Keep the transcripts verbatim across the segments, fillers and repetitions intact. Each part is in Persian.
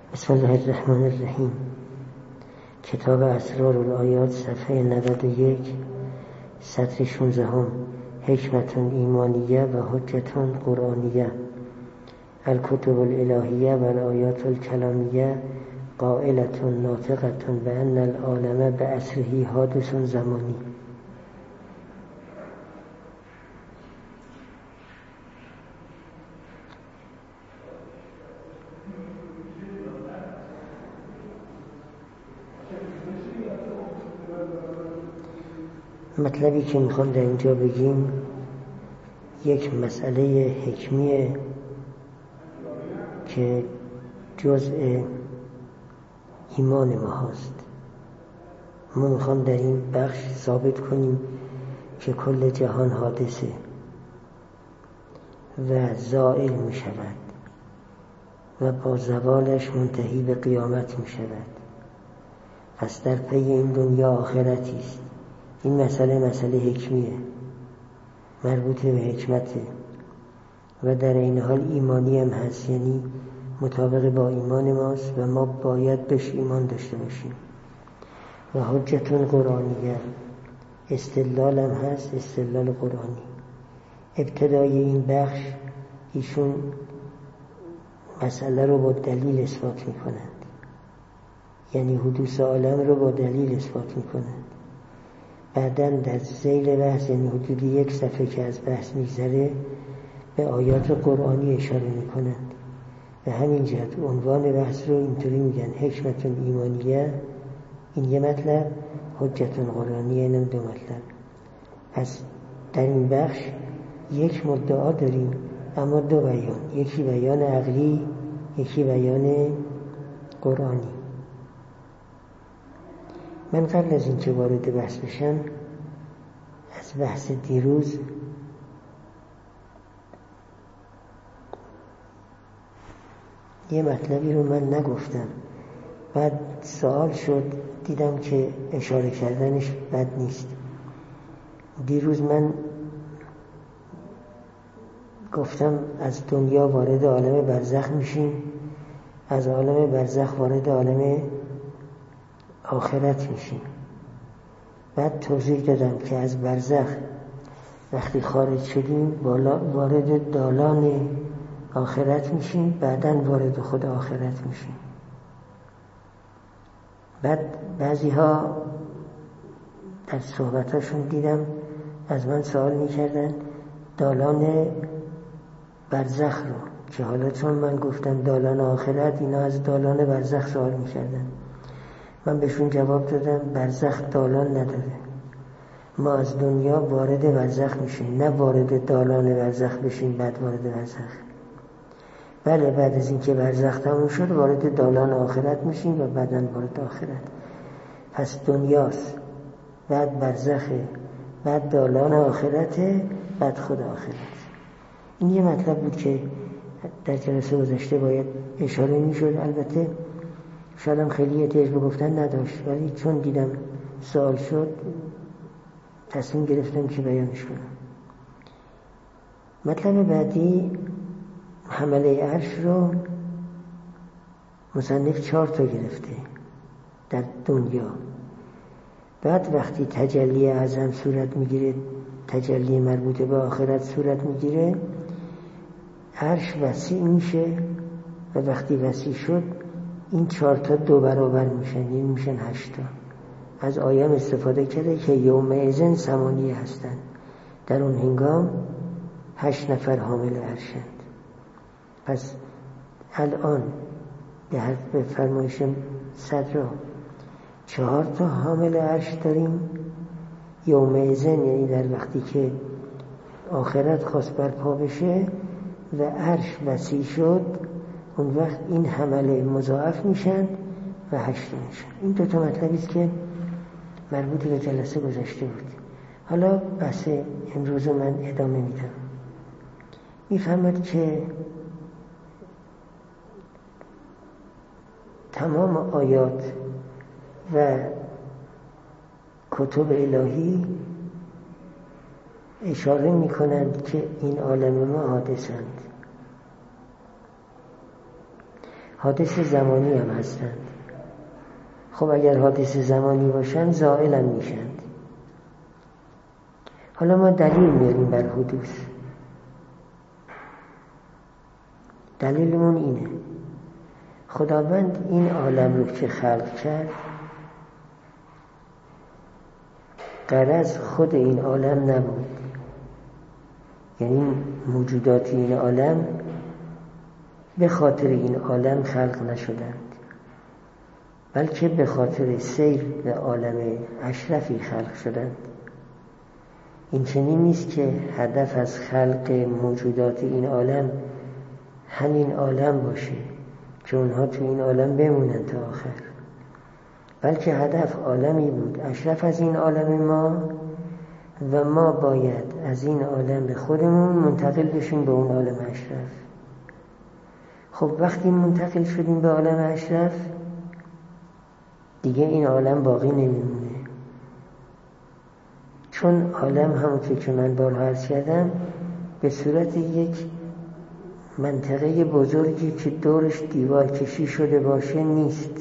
بسم الله الرحمن الرحیم. کتاب اسرار الآیات صفحه نود و یک سطر شانزده هم. حکمت ایمانیه و حجت قرآنیه. الکتب الالهیه و الآیات الکلامیه قائلة ناطقة بأن العالم بأسره حادث زمانی. مطلبی که میخوام در اینجا بگیم یک مسئله حکمیه که جزء ایمان ما هست. ما میخوام در این بخش ثابت کنیم که کل جهان حادثه و زائل میشود و با زوالش منتهی به قیامت میشود. پس در پی این دنیا آخرتی است. این مسئله مسئله حکمیه، مربوط به حکمته و در این حال ایمانی هم هست، یعنی مطابق با ایمان ماست و ما باید بهش ایمان داشته باشیم. و حجت قرآنیه، استدلال هم هست، استدلال قرآنی. ابتدای این بخش ایشون مسئله رو با دلیل اثبات میکنند، یعنی حدوث عالم رو با دلیل اثبات میکنند. بعداً در ذیل بحث، یعنی حدود یک صفحه که از بحث میگذره، به آیات قرآنی اشاره میکنند. به همین جهت عنوان بحث رو اینطوری میگن: حکمت ایمانیه، این یه مطلب، حجت قرآنیه، اینم دو مطلب. پس در این بخش یک مدعا داریم اما دو بیان، یکی بیان عقلی، یکی بیان قرآنی. من قبل از اینکه وارد بحث بشم از بحث دیروز یه مطلبی رو من نگفتم، بعد سوال شد، دیدم که اشاره کردنش بد نیست. دیروز من گفتم از دنیا وارد عالم برزخ میشیم، از عالم برزخ وارد عالم آخرت میشیم. بعد توضیح دادم که از برزخ وقتی خارج شدیم وارد دالان آخرت میشیم، بعداً وارد خود آخرت میشیم. بعد بعضی ها در صحبتاشون دیدم از من سوال میکردن دالان برزخ رو، که حالا چون من گفتم دالان آخرت، اینا از دالان برزخ سوال میکردن. من بهشون جواب دادم برزخ دالان نداره، ما از دنیا وارد برزخ میشیم، نه وارد دالان برزخ بشیم بعد وارد برزخ. بله، بعد از اینکه برزخ تموم شد وارد دالان آخرت میشیم و بعداً وارد آخرت. پس دنیاست، بعد برزخه، بعد دالان آخرته، بعد خود آخرت. این یه مطلب بود که در جلسه گذشته باید اشاره میشد. البته شاید هم خیلی احتیاج به گفتن نداشت، ولی چون دیدم سوال شد تصمیم گرفتم که بیانش کنم. مطلب بعدی، حمله عرش رو مصنف چهار تا گرفته در دنیا. بعد وقتی تجلی اعظم صورت میگیره، تجلی مربوط به آخرت صورت میگیره، عرش وسیع میشه و وقتی وسیع شد این چهار تا دو برابر میشن، یعنی میشن هشت تا. از آیام استفاده کرده که یومئذ ثمانیه هستن، در اون هنگام هشت نفر حامل عرشند. پس الان در به فرمایش صدرا چهار تا حامل عرش داریم. یومئذ یعنی در وقتی که آخرت خواست برپا بشه و عرش وسیع شد، اون وقت این حمله مضاعف میشن و هشت میشن. این دو تا مطلبی است که مربوط به جلسه گذشته بود. حالا بحث امروز من ادامه میدم. میفهمد که تمام آیات و کتب الهی اشاره میکنند که این عالم ما حادثند. حادث زمانی هم هستند. خب اگر حادث زمانی باشند زائل هم میشند. حالا ما دلیل میاریم بر حدوث. دلیلمون اینه: خداوند این عالم رو که خلق کرد، غرض خود این عالم نبود، یعنی موجودات این عالم به خاطر این عالم خلق نشدند، بلکه به خاطر سیر به عالم اشرفی خلق شدند. این چنین نیست که هدف از خلق موجودات این عالم همین عالم باشه که اونها تو این عالم بمونن تا آخر، بلکه هدف عالمی بود اشرف از این عالم ما و ما باید از این عالم خودمون منتقل بشیم به اون عالم اشرف. خب وقتی منتقل شدیم به عالم اشرف دیگه این عالم باقی نمیمونه، چون عالم همونطور که من بارها عرض کردم به صورت یک منطقه بزرگی که دورش دیوار کشی شده باشه نیست.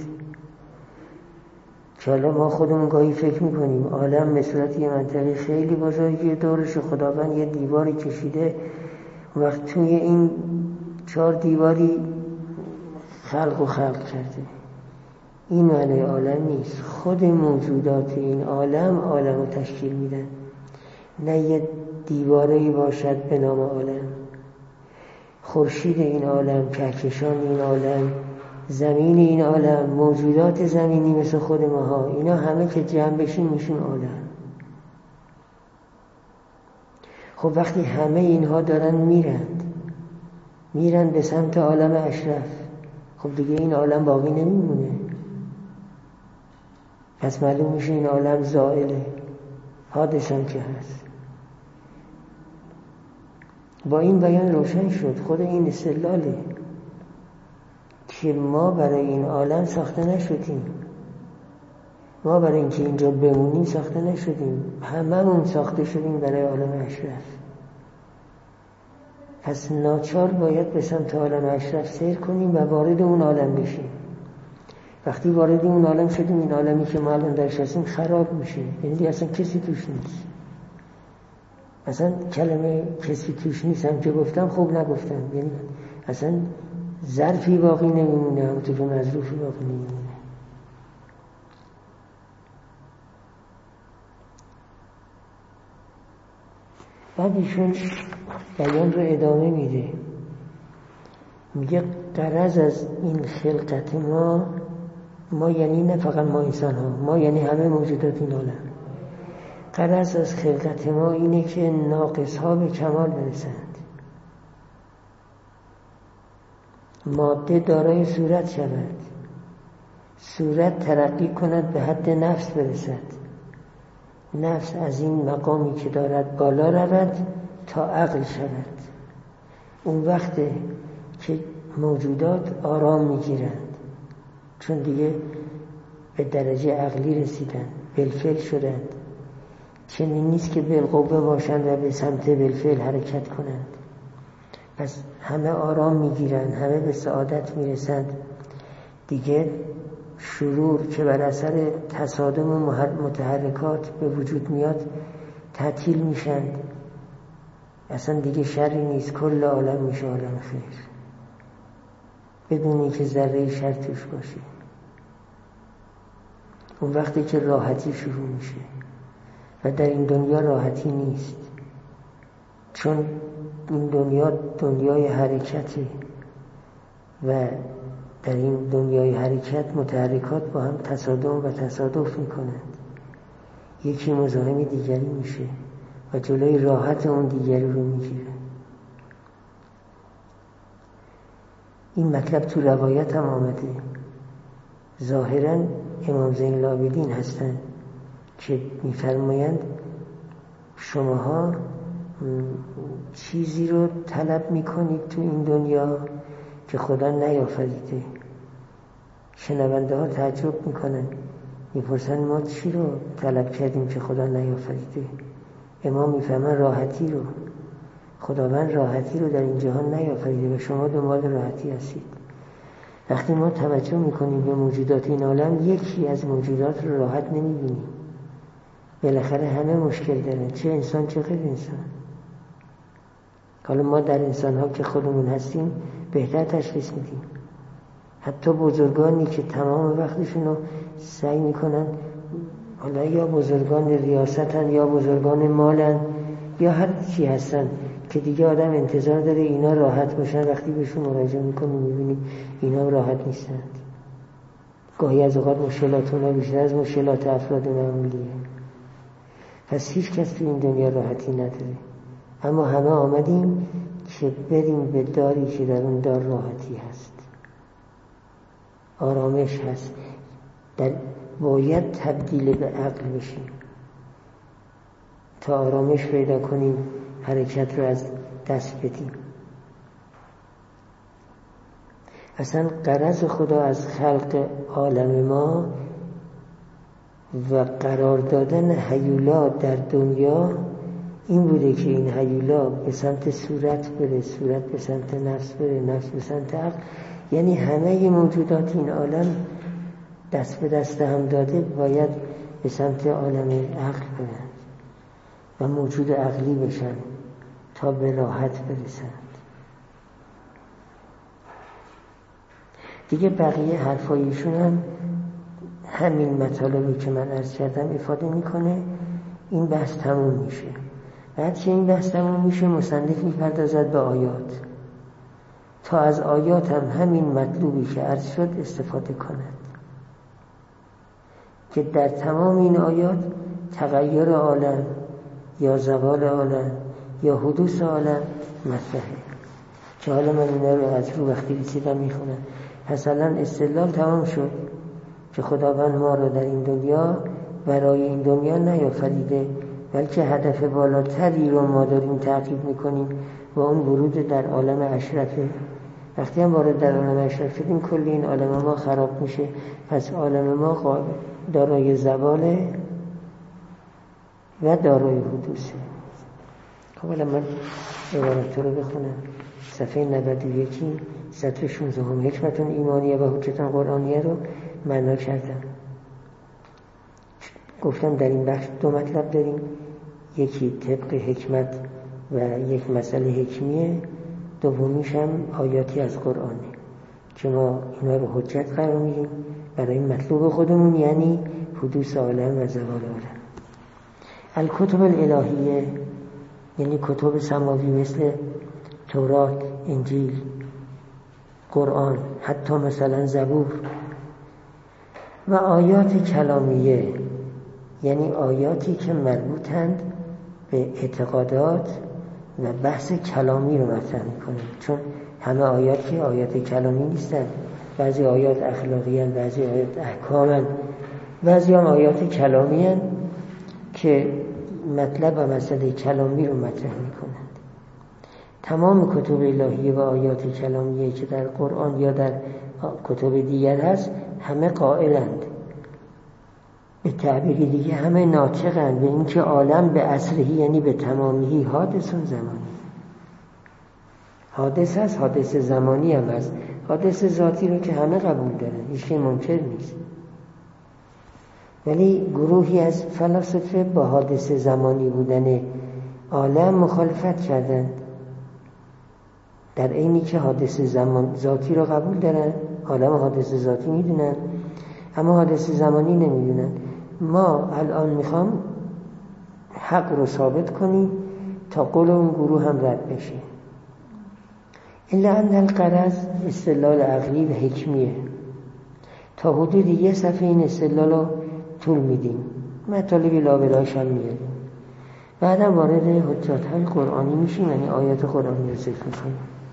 که حالا ما خودمون گاهی فکر میکنیم عالم به صورت یه منطقه خیلی بزرگی دورش خداوند یه دیواری کشیده، وقت توی این چهار دیواری خلق و خلق کرده. این معنی عالم نیست. خود موجودات این عالم عالم رو تشکیل میدن، نه یه دیواری باشد به نام عالم. خورشید این عالم، کهکشان این عالم، زمین این عالم، موجودات زمینی مثل خود ماها، اینا همه که جمع بشین میشون عالم. خب وقتی همه اینها دارن میرند میرن به سمت عالم اشرف، خب دیگه این عالم باقی نمیمونه. پس معلوم میشه این عالم زائله، حادث هم که هست. با این بیان روشن شد خود این استدلاله که ما برای این عالم ساخته نشدیم، ما برای اینکه اینجا بمونیم ساخته نشدیم، هممون ساخته شدیم برای عالم اشرف. پس ناچار باید به سمت عالم اشرف سیر کنیم و وارد اون عالم بشیم. وقتی وارد اون عالم شدیم این عالمی که ما الان درش هستیم خراب میشه، یعنی اصلا کسی توش نیست. اصلا کلمه کسی توش نیست هم که گفتم خوب نگفتم، یعنی اصلا ظرفی باقی نمیمونه، همونطور که مظروفی باقی نمیمونه. بعد ایشون بیان رو ادامه میده، میگه غرض از این خلقت ما، ما یعنی نه فقط ما انسان ها، ما یعنی همه موجودات این عالم، غرض از خلقت ما اینه که ناقص ها به کمال برسند، ماده دارای صورت شود، صورت ترقی کند به حد نفس برسد، نفس از این مقامی که دارد بالا رود تا عقل شود. اون وقت که موجودات آرام میگیرند، چون دیگه به درجه عقلی رسیدن، بالفعل شدند. چنین نیست که بالقوه باشند و به سمت بالفعل حرکت کنند. پس همه آرام میگیرند، همه به سعادت میرسند. دیگه شرور که بر اثر تصادم متحرکات به وجود میاد تعطیل میشن، اصلا دیگه شری نیست، کل عالم میشه عالم خیر بدون اینکه ذره شر توش باشه. اون وقتی که راحتی شروع میشه و در این دنیا راحتی نیست، چون این دنیا دنیای حرکته و در این دنیای حرکت متحرکات با هم تصادم و تصادف میکنند، یکی مزاحم دیگری میشه و جلوی راحت اون دیگری رو میگیره. این مطلب تو روایت هم آمده، ظاهراً امام زین العابدین هستند که میفرمایند شماها چیزی رو طلب میکنید تو این دنیا که خدا نیافریده. شنونده ها تعجب میکنن، میپرسن ما چی رو طلب کردیم که خدا نیافریده؟ امام میفهمن راحتی رو. خداوند راحتی رو در این جهان نیافریده و شما دنبال راحتی هستید. وقتی ما توجه میکنیم به موجودات این عالم، یکی از موجودات رو راحت نمیبینیم. بالاخره همه مشکل دارن، چه انسان چه غیر انسان. حالا ما در انسان ها که خودمون هستیم بهتر تشخیص میدیم. حتی بزرگانی که تمام وقتشون رو سعی میکنن، حالا یا بزرگان ریاستن یا بزرگان مالن یا هر چی هستن که دیگه آدم انتظار داره اینا راحت باشن، وقتی بهشون مراجعه میکنه میبینیم اینا راحت نیستن. گاهی از اوقات مشکلات اونا بیشتر از مشکلات افراد معمولیه. پس هیچ کس تو این دنیا راحتی نداره، اما همه آمدیم که بریم به داری که در اون دار راحتی هست، آرامش هست. در باید تبدیل به عقل بشیم تا آرامش پیدا کنیم، حرکت رو از دست بدیم. اصلا غرض خدا از خلق عالم ما و قرار دادن هیولا در دنیا این بوده که این هیولا به سمت صورت بره، صورت به سمت نفس بره، نفس به سمت عقل. یعنی همه موجودات این عالم دست به دست هم داده باید به سمت عالم عقل برن و موجود عقلی بشن تا به راحت برسند. دیگه بقیه حرفایشون هم همین مطالبی که من عرض کردم افاده میکنه. این بحث تموم میشه. بعد که این بحث تموم میشه مصنف میپردازد به آیات تا از آیات هم همین مطلوبی که عرض شد استفاده کند، که در تمام این آیات تغییر عالم یا زوال عالم یا حدوث عالم مطرحه. که حالا من اینا رو از رو وقتی رسیدم میخونم. مثلا استدلال تمام شد که خداوند ما رو در این دنیا برای این دنیا نیافریده، بلکه هدف بالاتری رو ما داریم تعقیب میکنیم و اون ورود در عالم اشرفه. وقتی هم وارد در عالم اشرف شدیم کلی این عالم ما خراب میشه. پس عالم ما دارای زواله و دارای حدوثه. خب الان من عبارت رو بخونم. صفحه نود و یک سطر شانزده هم حکمتون ایمانیه و حجتون قرآنیه رو معنا کردم. گفتم در این بخش دو مطلب داریم، یکی طبق حکمت و یک مسئله حکمیه، دومیش هم آیاتی از قرآنه که ما اینا رو حجت قرار میدیم برای مطلوب خودمون، یعنی حدوث عالم و زوال عالم. الکتب الالهیه یعنی کتب سماوی مثل تورات، انجیل، قرآن، حتی مثلا زبور. و آیات کلامیه یعنی آیاتی که مربوطند به اعتقادات و بحث کلامی رو مطرح میکنه. چون همه آیات که آیات کلامی نیستن، بعضی آیات اخلاقی هن، بعضی آیات احکام هن، بعضی هم آیات کلامی هن که مطلب و مسئله کلامی رو مطرح میکنند. تمام کتب الهیه و آیات کلامیه که در قرآن یا در کتب دیگر هست همه قائلند، به تعبیر دیگه همه ناطقند به اینکه عالم به اصلهی یعنی به تمامیی حادث زمانی. حادث هست، حادث زمانی هم هست. حادث ذاتی رو که همه قبول دارن، هیچ که منکر نیست. ولی گروهی از فلاسفه با حادث زمانی بودن عالم مخالفت کردند، در عینی که حادث زمان ذاتی رو قبول دارن، عالم حادث ذاتی میدونن اما حادث زمانی نمیدونن. ما الان میخوام حق رو ثابت کنیم تا قول اون گروه هم رد بشه. الا ان الغرض استدلال عقلی و حکمیه. تا حدود یه صفحه این استدلال رو طول میدیم، مطالبی لابلایش هم میاریم، بعدم وارد حجت‌های قرآنی میشیم، یعنی آیات قرآنی رو ذکر میکنیم.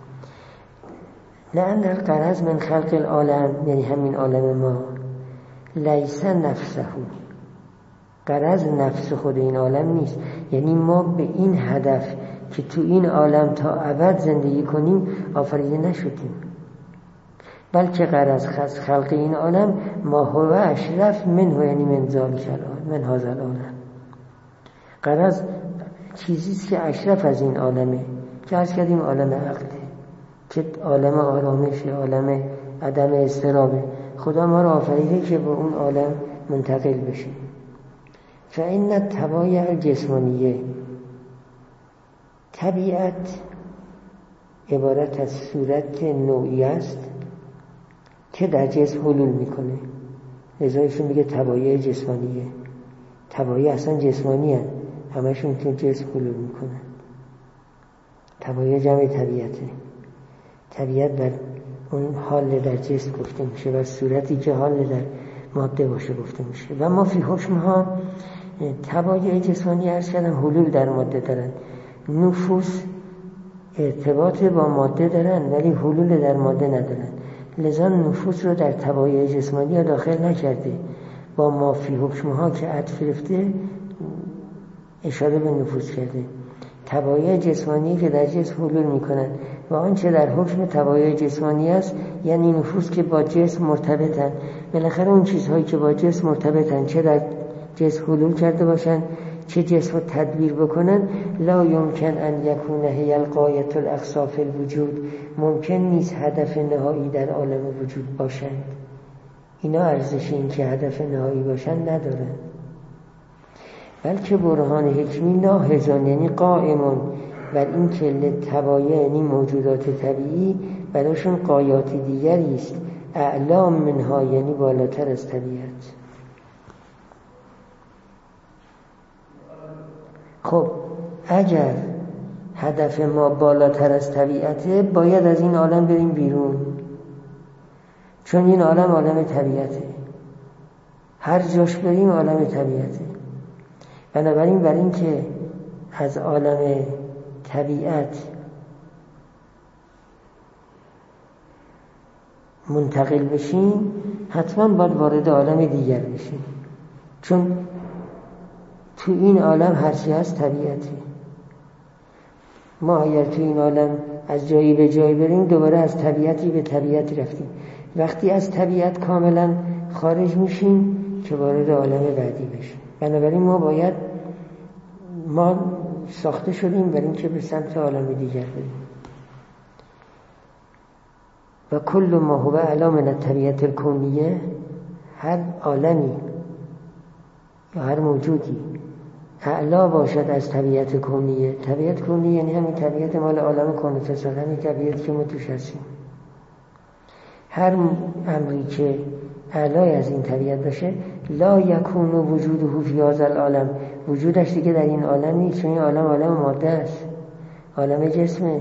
لأن الغرض من خلق العالم یعنی همین عالم ما لیس نفسه، غرض نفس خود این عالم نیست. یعنی ما به این هدف که تو این عالم تا ابد زندگی کنیم آفریده نشدیم، بلکه غرض خلق این عالم ما هو اشرف منه یعنی من ذالک العالم من هذا العالم. غرض چیزیست که اشرف از این عالمه که عرض کردیم عالم عقله، که عالم آرامش، عالم عدم اضطرابه. خدا ما را آفریده که به اون عالم منتقل بشه. فإن الطبایع الجسمانیه، طبیعت عبارت از صورت نوعی است که در جسم حلول میکنه. لذا ایشون میگه طبایع جسمانیه. طبایع اصلا جسمانی هست، همشون تو جسم حلول میکنن. طبایع جمع طبیعته. طبیعت بر اون حال در جسم گفته میشه و صورتی که حال در ماده باشه گفته میشه. و ما فی حکمها طبایع جسمانی عرض کردم حلول در ماده دارن. نفوس ارتباط با ماده دارن ولی حلول در ماده ندارن. لذا نفوس رو در طبایع جسمانی داخل نکرده. با ما فی حکمها که عطف گرفته اشاره به نفوس کرده. طبایع جسمانی که در جسم حلول میکنن و آنچه در حکم طبایع جسمانی است یعنی نفوس که با جسم مرتبطن. بالاخره اون چیزهایی که با جسم مرتبطن چه در جسم حلول کرده باشن چه جسم رو تدبیر بکنن، لا یمکن ان یکون هی الغایة الاقصی فی الوجود، ممکن نیست هدف نهایی در عالم وجود باشند. اینا ارزش این که هدف نهایی باشند ندارن، بلکه برهان حکمی ناهضان یعنی قائمون بر این که لطبایع یعنی موجودات طبیعی براشون غایات دیگری است، اعلام منها یعنی بالاتر از طبیعت. خب اگر هدف ما بالاتر از طبیعته باید از این عالم بریم بیرون، چون این عالم عالم طبیعته، هر جاش بریم عالم طبیعته. بنابراین برای این که از عالم طبیعت منتقل بشیم حتما باید وارد عالم دیگر بشیم، چون تو این عالم هرچی هست طبیعته. ما اگر تو این عالم از جایی به جایی بریم دوباره از طبیعتی به طبیعتی رفتیم. وقتی از طبیعت کاملا خارج میشیم که وارد عالم بعدی بشیم. بنابراین ما باید ما ساخته شدیم برای اینکه به سمت عالم دیگر بریم. و کل ما هو اعلی من الطبیعت الکونیه، هر عالمی یا هر موجودی اعلا باشد از طبیعت کونیه. طبیعت کونیه یعنی همین طبیعت مال عالم کون فساد، همین طبیعت که ما توش هستیم. هر امری که اعلای از این طبیعت باشه لا یکون وجوده فی هذا العالم، وجودش دیگه در این عالم نیست، چون این عالم عالم ماده است، عالم جسمه.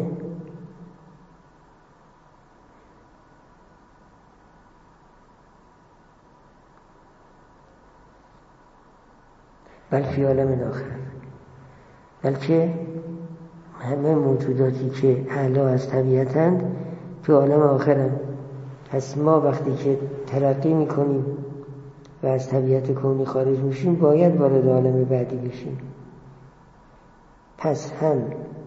بل فی عالم آخر، بلکه همه موجوداتی که اعلا از طبیعتند تو عالم آخرند. پس ما وقتی که ترقی میکنیم و از طبیعت کونی خارج میشیم باید وارد عالم بعدی بشیم. پس هم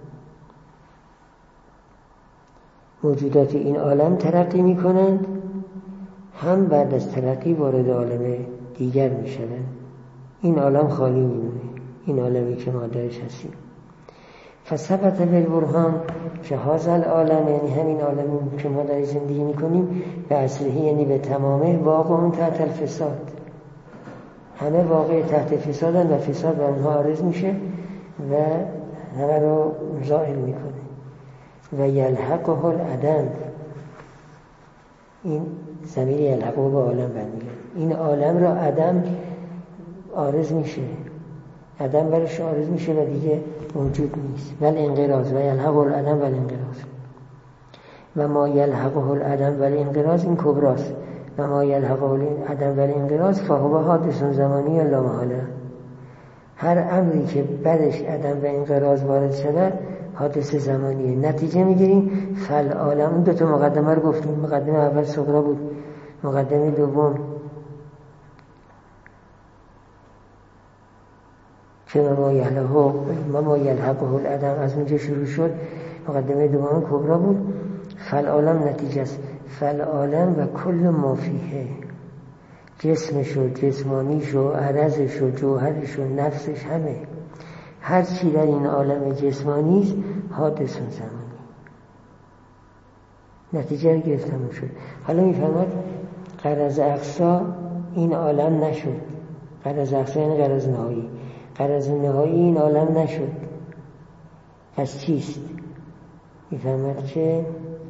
موجودات این عالم ترقی میکنند، هم بعد از ترقی وارد عالم دیگر میشوند. این عالم خالی میمونه، این عالمی که ما درش هستیم. فثبت بالبرهان که هذا العالم یعنی همین عالمی که ما درش زندگی میکنیم به اصله یعنی به تمامه واقع تحت الفساد، همه واقع تحت فسادن و فساد به اونها عارض میشه و همه رو زائل میکنه. و یلحقه العدم، این ضمیر یلحقه به عالم برمیگرده، این عالم را عدم عارض میشه، عدم برش عارض میشه و دیگه موجود نیست. ول انقراض و یلحق العدم ول انقراض و ما یلحقه العدم ول انقراض این کبراست و ما یلحقه العدم ول انقراض فهو حادث زمانی لا محاله. هر امری که بعدش عدم و انقراض وارد شده حادث زمانیه. نتیجه میگیریم فل عالم. اون دو تا مقدمه رو گفتیم، مقدمه اول صغرا بود، مقدمه دوم که ما یلحقه ما یلحقه العدم از اونجا شروع شد، مقدمه دوم کبرا بود. فالعالم نتیجه است، فالعالم و کل ما فیه، جسمش و جسمانیش و عرضش و جوهرش و نفسش، همه هر چی در این عالم جسمانی است حادث زمانی. نتیجه رو گرفتم شد. حالا میفهمد غرض اقصا این عالم نشد. غرض اقصا یعنی غرض نهایی. غرض نهایی این عالم نشد. پس چیست؟ میفهمد که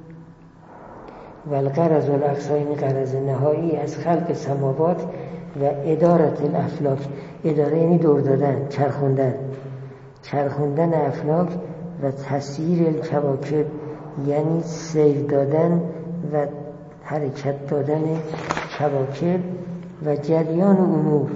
والغرض الاقصا این غرض نهایی از خلق سماوات و ادارت الافلاک. اداره یعنی دور دادن، چرخوندن چرخوندن افلاک و تسییر الکواکب یعنی سیر دادن و حرکت دادن کواکب و جریان امور.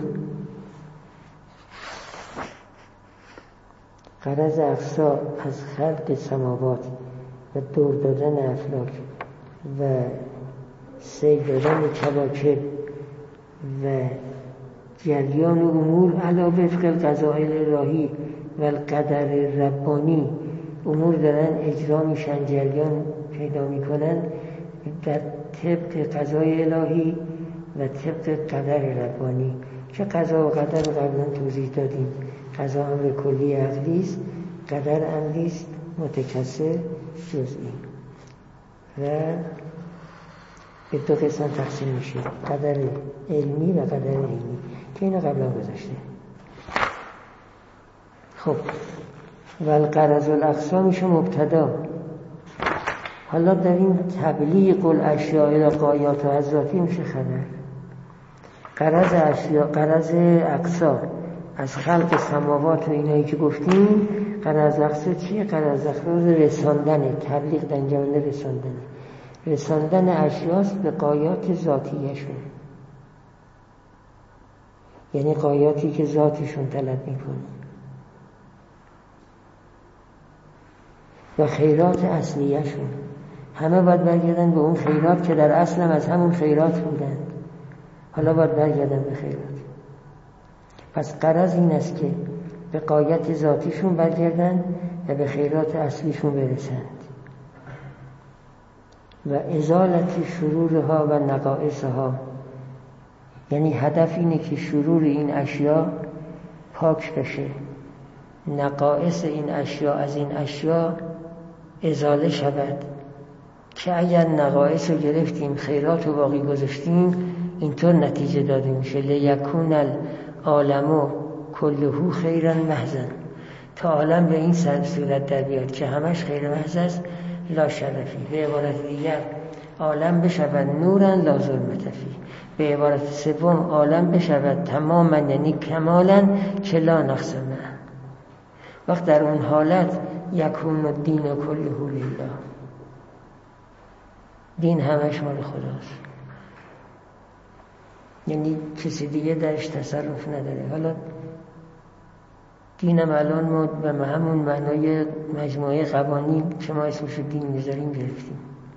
غرض اقصا از خلق سماوات و دور دادن افلاک و سیر دادن کواکب و جریان امور علاوه وفق القضاء الهی و القدر ربانی. امور دارن اجرا میشن، جریان پیدا میکنن در طبق قضای الهی و طبق قدر ربانی که قضا و قدر رو قبلا توضیح دادیم. قضا امر کلی عقلی است، قدر امری است متکثر جزئی و به دو قسم تقسیم میشه، قدر علمی و قدر عینی که اینو قبلا گذاشته. خب والغرض الاقصا میشه مبتدا. حالا در این تبلیغ الاشیاء الی غایات و ذاتی میشه خبر. غرض اشیاء، غرض اقصا از خلق سماوات و اینایی که گفتیم. غرض اقصا چیه؟ غرض اقصا رساندن، تبلیغ در انجام رساندن رساندن اشیاست به غایات ذاتیشون، یعنی غایاتی که ذاتشون طلب میکنه و خیرات اصلیشون. همه باید برگردن به اون خیرات که در اصل از همون خیرات بودن، حالا باید برگردن به خیرات. پس غرض این است که به غایت ذاتیشون برگردن و به خیرات اصلیشون برسند و ازالت شرورها و نقائصها. یعنی هدف اینه که شرور این اشیاء پاک بشه، نقائص این اشیاء از این اشیاء ازاله شود، که اگر نقائص رو گرفتیم خیرات رو باقی گذاشتیم اینطور نتیجه داده میشه لیکون العالم کله خیرا محضا. تا عالم به این صورت در بیاد که همش خیر محض است لا شرفی. به عبارت دیگر عالم بشود نورا لا ظلمت فیه. به عبارت سوم عالم بشود تماما یعنی کمالا که لا نقص معه. وقت در اون حالت یکون الدین کله لله، دین همش مال خداست، یعنی کسی دیگه درش تصرف نداره. حالا دینم الان ما به همون معنای مجموعه قوانین که ما اسمش دین میذاریم گرفتیم.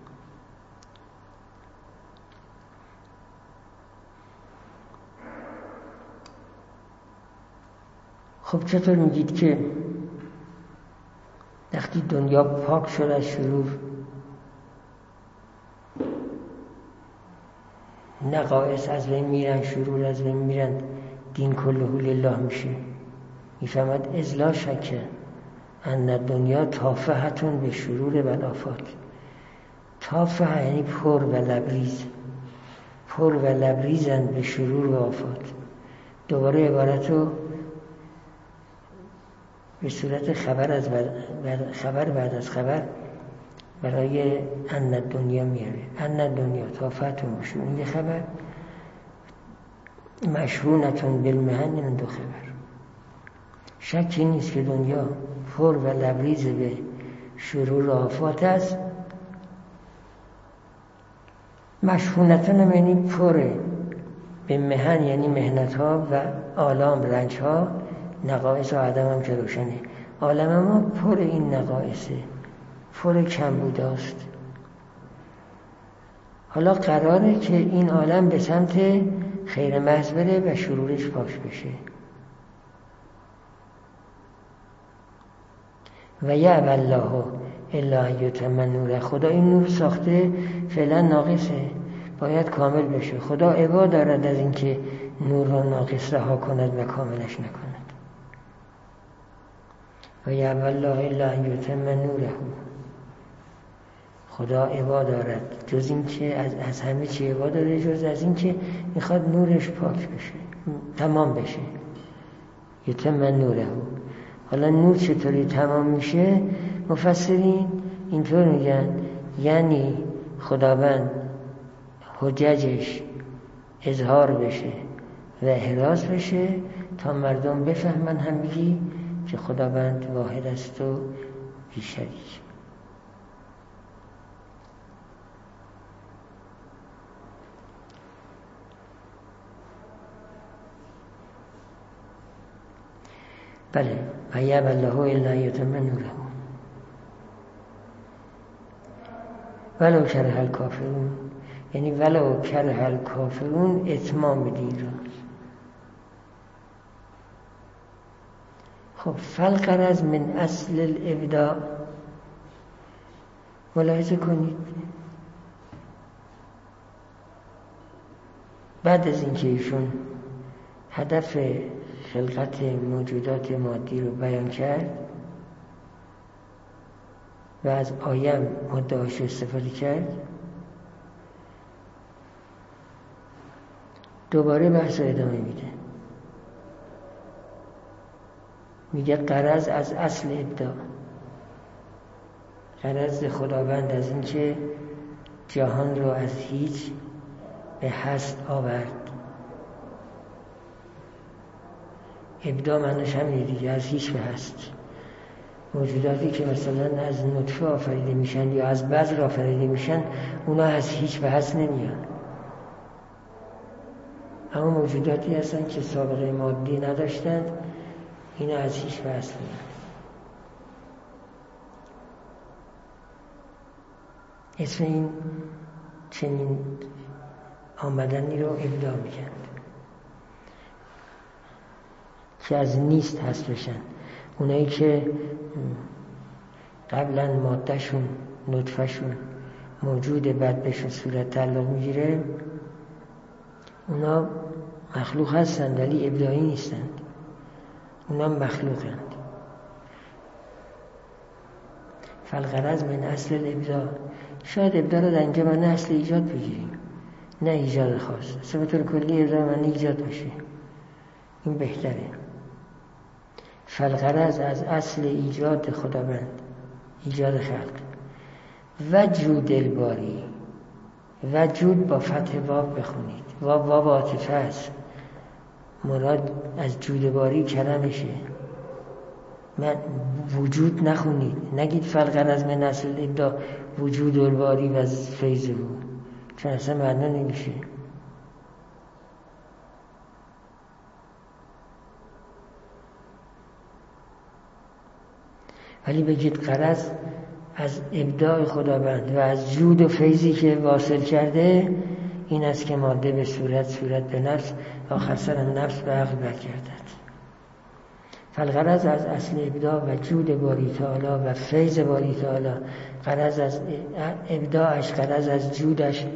خب چطور میگید که وقتی دنیا پاک شد از شرور، نقائص از بین میرن، شرور از بین میرن، دین کله لله میشه؟ میفهمد از لا شک ان دنیا تافهتون به شرور و الآفات. تافه یعنی پر و لبریز، پر و لبریزن به شرور و آفات. دوباره عبارت رو به صورت خبر از بعد خبر بعد از خبر برای ان دنیا میاره. ان دنیا تافهتون به شرور، این خبر مشحونتون بالمحن، این دو خبر. شکی نیست که دنیا پر و لبریز به شرور و آفات است. مشحونتون یعنی پره به محن، یعنی محنت ها و آلام رنج ها، نقائص و عدم هم که روشنه. عالم ما پر این نقائصه، پر کمبوداست. حالا قراره که این عالم به سمت خیر محض بره و شرورش پاک بشه. و یعبی الله الا ان یتم نوره. خدا این نور ساخته، فعلا ناقصه، باید کامل بشه. خدا عبا دارد از اینکه نور را ناقص رها کند و کاملش نکند. و یعبی الله الا ان یتم نوره. خدا عوا دارد جز این که از, از همه چی عوا داره جز از این که میخواد نورش پاک بشه، تمام بشه. یتم نوره. حالا نور چطوری تمام میشه؟ مفسرین اینطور میگن یعنی خداوند حججش اظهار بشه و احراز بشه تا مردم بفهمن همگی که خداوند واحد است و بی‌شریک. بله و یأبی الله الا ان یتم نوره ولو کره الکافرون، یعنی ولو کره الکافرون اتمام دین را. خب فالغرض من اصل الابداع، ملاحظه کنید بعد از اینکه ایشون هدف خلقت موجودات مادی رو بیان کرد و از آیم مدعاش استفاده کرد، دوباره بحث رو ادامه میده. میگه غرض از اصل ابداع، غرض خداوند از این که جهان رو از هیچ به هست آورد. ابداع معنیش همینه دیگه، از هیچ به هست. موجوداتی که مثلا از نطفه آفریده میشن یا از بذر آفریده میشن اونا از هیچ به هست نمیان، اما موجوداتی هستن که سابقه مادی نداشتند اینا از هیچ به هست میان. اسم این چنین آمدنی رو ابداع میگن که از نیست هست بشن. اونایی که قبلا مادهشون نطفهشون موجود بعد بهشون صورت تعلق میگیره اونا مخلوق هستند ولی ابداعی نیستند، اونا مخلوقند. فالغرض من اصل الابداع، شاید ابداع رو در اینجا معنی اصل ایجاد بگیریم نه ایجاد خاص، صفت کلی ابداع معنی ایجاد بشه، این بهتره. فالغرض از اصل ایجاد خداوند، ایجاد خلق. وجود الباری، وجود با فتح واو بخونید، واو واو عاطفه است، مراد از جود باری کلمشه. من وجود نخونید، نگید فالغرض من اصل الابداع وجود الباری و فیض بود، چون اصلا معنا نمیشه. ولی بگید غرض از ابداع خداوند و از جود و فیضی که واصل کرده این است که ماده به صورت، صورت به نفس و آخر سرم نفس به عقل برگردد. فالغرض از اصل ابداع و جود باری تعالی و فیض باری تعالی، غرض از ابداعش، غرض از جودش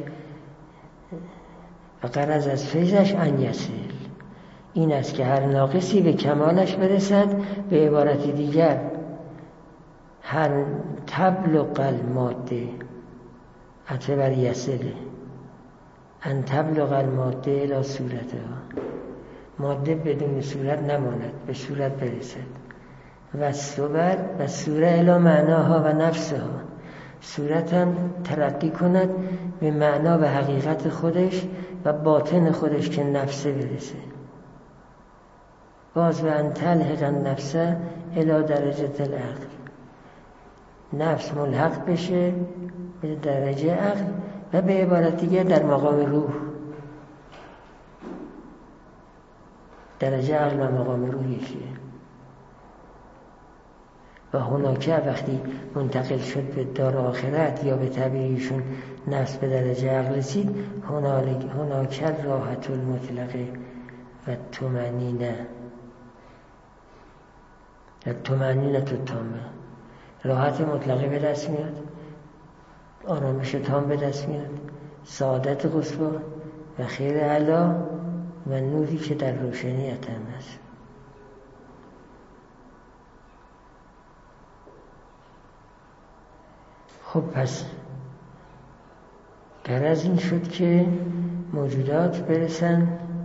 و غرض از فیضش ان یصل، این است که هر ناقصی به کمالش برسد. به عبارت دیگر هر تبلغ الماده، عطف بر یصله، ان تبلغ الماده الی صورتها، ماده بدون صورت نماند، به صورت برسد. و صور و صوره الی معناها و نفسها، صورت هم ترقی کند به معنا و حقیقت خودش و باطن خودش که نفسه برسه. باز و ان تلحق النفس الی درجه العقل، نفس ملحق بشه به درجه عقل و به عبارت دیگر در مقام روح. درجه عقل و مقام روح یکیه. و هناکه وقتی منتقل شد به دار آخرت یا به تعبیرشون نفس به درجه عقل رسید، هناکه راحت المطلقه و طمأنینه و طمأنینه تامه، راحت مطلقه به دست میاد، آرامش تام به دست میاد، سعادت قصوی و خیر اعلی و نوری که در روشنی اتم است. خب پس غرض این شد که موجودات برسن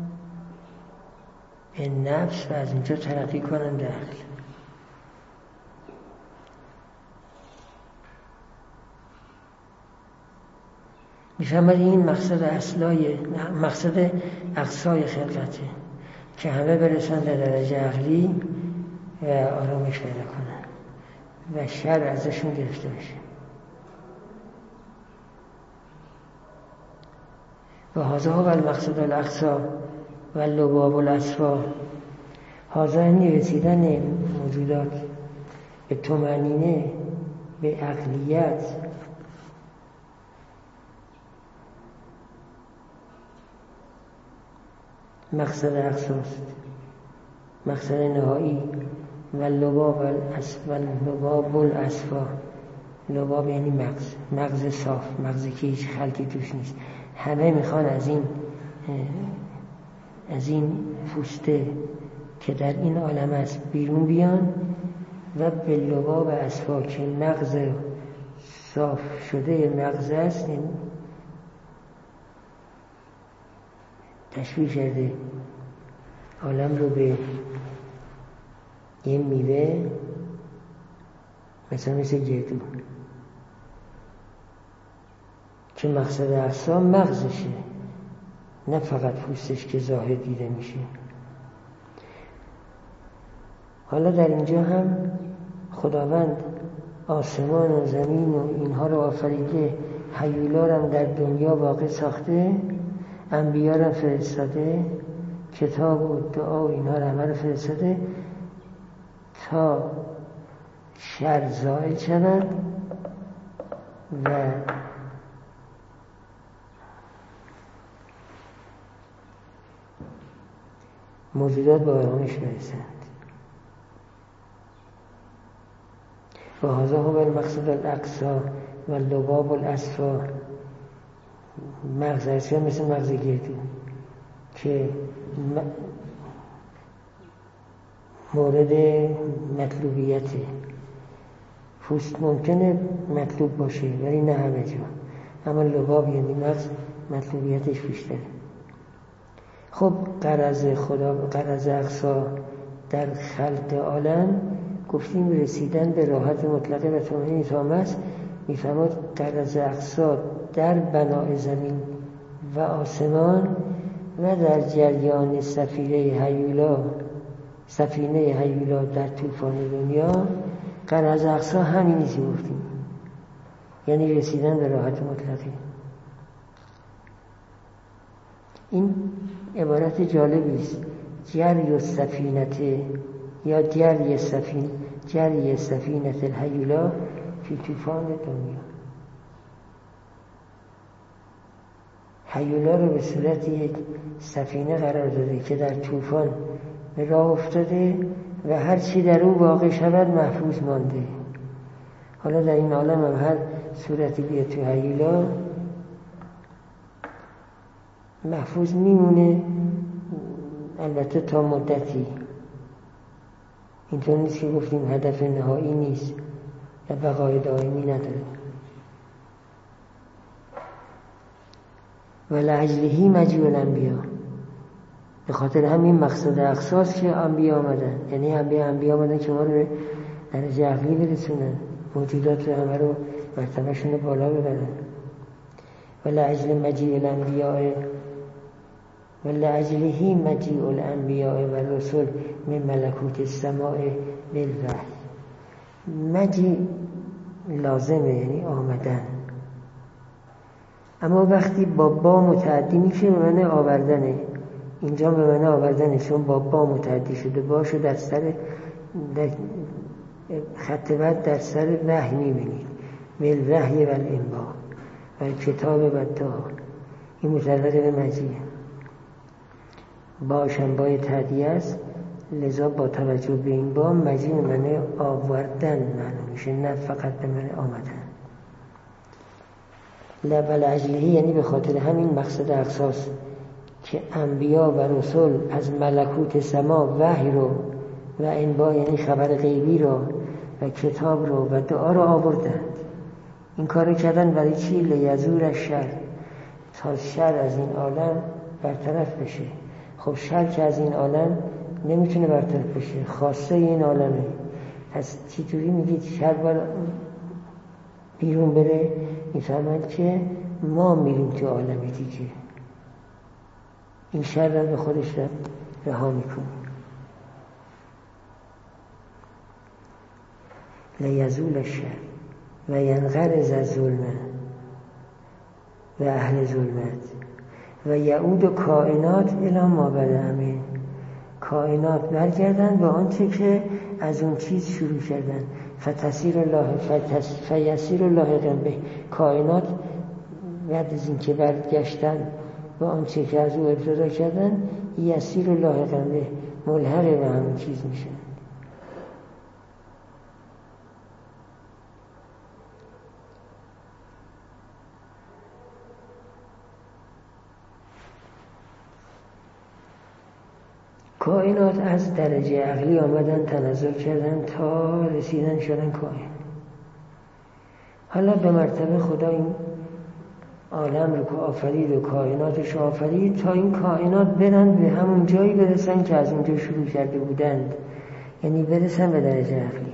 به نفس و از اینجا ترقی کنن به عقل. میفهمد این مقصد اصلای مقصد اقصای خلقته که همه برسن در درجه عقلی و آرامش پیدا کنن و شر ازشون گرفته بشه. و هذا هو المقصد الاقصی و اللباب الاصفا. هذا یعنی رسیدن موجودات به طمأنینه، به عقلیت، مقصد اقصاست، مقصد نهایی. و لباب لباب الاصفا، لباب یعنی مغز، مغز صاف، مغزی که هیچ خلطی توش نیست. همه میخوان از این از این پوسته که در این عالم است بیرون بیان و به لباب اصفا که مغز صاف شده مغز است این تشبیه کرده عالم رو به یه میوه مثلا مثل گردو که مقصد اقصا مغزشه، نه فقط پوستش که ظاهر دیده میشه. حالا در اینجا هم خداوند آسمان و زمین و اینها رو آفریده، هیولا رو در دنیا واقع ساخته، انبیا رو فرستاده، کتاب و دعا و اینها رو همه رو فرستاده تا شر زائل شود و موجودات به آرامش برسند. و هذا هو المقصد الاقصی و لباب الاصفا. مغز اصفا مثل مغز گردو که مورد مطلوبیته. پوست ممکنه مطلوب باشه ولی نه همه جا، اما لباب یعنی مغز مطلوبیتش بیشتره. خب غرض خدا، غرض اقصا در خلق عالم گفتیم رسیدن به راحت مطلقه و طمأنینه تام است. میفهمد غرض اقصا در بنای زمین و آسمان و در جریان سفینه هیولا سفینه هیولا در طوفان دنیا. غرض اقصا همینی که گفتیم، یعنی رسیدن به راحت مطلقه. این عبارت جالبی است. جری السفینه یا جری سفین جری سفینه الهیولا فی طوفان دنیا. هیولا رو به صورت یک سفینه قرار داده که در طوفان به راه افتاده و هر چی در او واقع شود محفوظ مانده. حالا در این عالم هم هر صورتی بیاد تو هیولا محفوظ میمونه، البته تا مدتی. اینطور نیست که گفتیم هدف نهایی نیست و بقای دائمی نداره. و لعجلهی مجیء الانبیا، به خاطر همین مقصد اقصاست که انبیا آمدن، یعنی انبیا انبیا آمدن که ما رو به درجه عقلی برسونن، موجودات رو همه رو مرتبهشون رو بالا ببرن. و لعجل مجیء الانبیاء و لعجلهی مجیء الانبیاء و رسول من ملکوت السماء بالوحی. مجیء لازمه یعنی آمدن، اما وقتی با با متعدی میشه به معنی آوردنه. اینجا به معنی آوردنه چون با با متعدی شده، باشو در سر در خط بعد در سر وحی میبینید، بالوحی و الانبا و کتاب و دعا. این متعلق به مجیء، باشم بای تعدیه است، لذا با توجه به این با مجیء معنی آوردن معنی میشه، نه فقط به معنی آمدن. لبل اجلهی یعنی به خاطر همین مقصد اقصاست که انبیا و رسول از ملکوت سما وحی رو و انبا یعنی خبر غیبی رو و کتاب رو و دعا رو آوردند. این کارو کردن برای چی؟ لیزور الشر، تا شر از این عالم برطرف بشه. خب شر که از این عالم نمیتونه برطرف بشه، خاصه این عالمه. پس چطوری میگید شر باید بیرون بره؟ میفهمند که ما میریم تو عالم دیگه، این شر را به خودش را رها میکنیم. لیزول الشر و ینقرض الظلم و اهل ظلمت و یعود کائنات الی ما بدا منه. کائنات برگردن به آنچه که از اون چیز شروع کردن. فتسیر الله فیسیر الله قنبه. کائنات بعد از این که برگشتن به آنچه که از او ابتدا کردن، یسیر الله قنبه، ملحق به همون چیز میشن. کائنات از درجه عقلی آمدن تنزل کردن تا رسیدن شدن کائن. حالا به مرتبه خدا این عالم رو که آفرید و کائناتش آفرید تا این کائنات برن به همون جایی برسن که از اونجا شروع کرده بودند، یعنی برسن به درجه عقلی.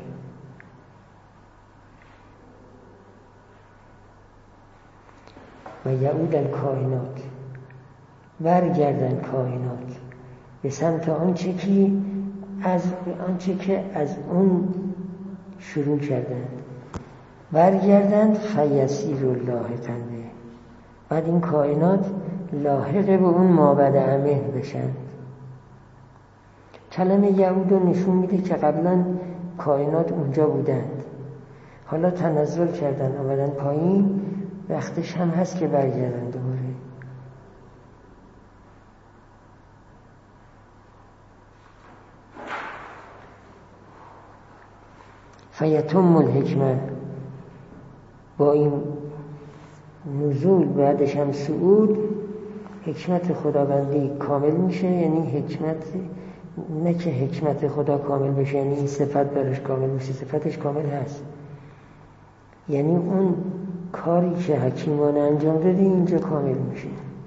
و یعود الکائنات، برگردن کائنات به سمت آنچه که از آنچه که از اون شروع کردند، برگردند فیسیر الله قنبه. بعد این کائنات لاحق به اون مابعد منه بشن. کلمه یعود رو نشون میده که قبلا کائنات اونجا بودند، حالا تنزل کردن آمدن پایین، وقتش هم هست که برگردن دوباره. فیتم الحکمه، با این نزول بعدش هم صعود، حکمت خداوندی کامل میشه. یعنی حکمت، نه که حکمت خدا کامل بشه یعنی این صفت برش کامل میشه، صفتش کامل هست. یعنی اون کاری که حکیمانه انجام داده اینجا کامل میشه.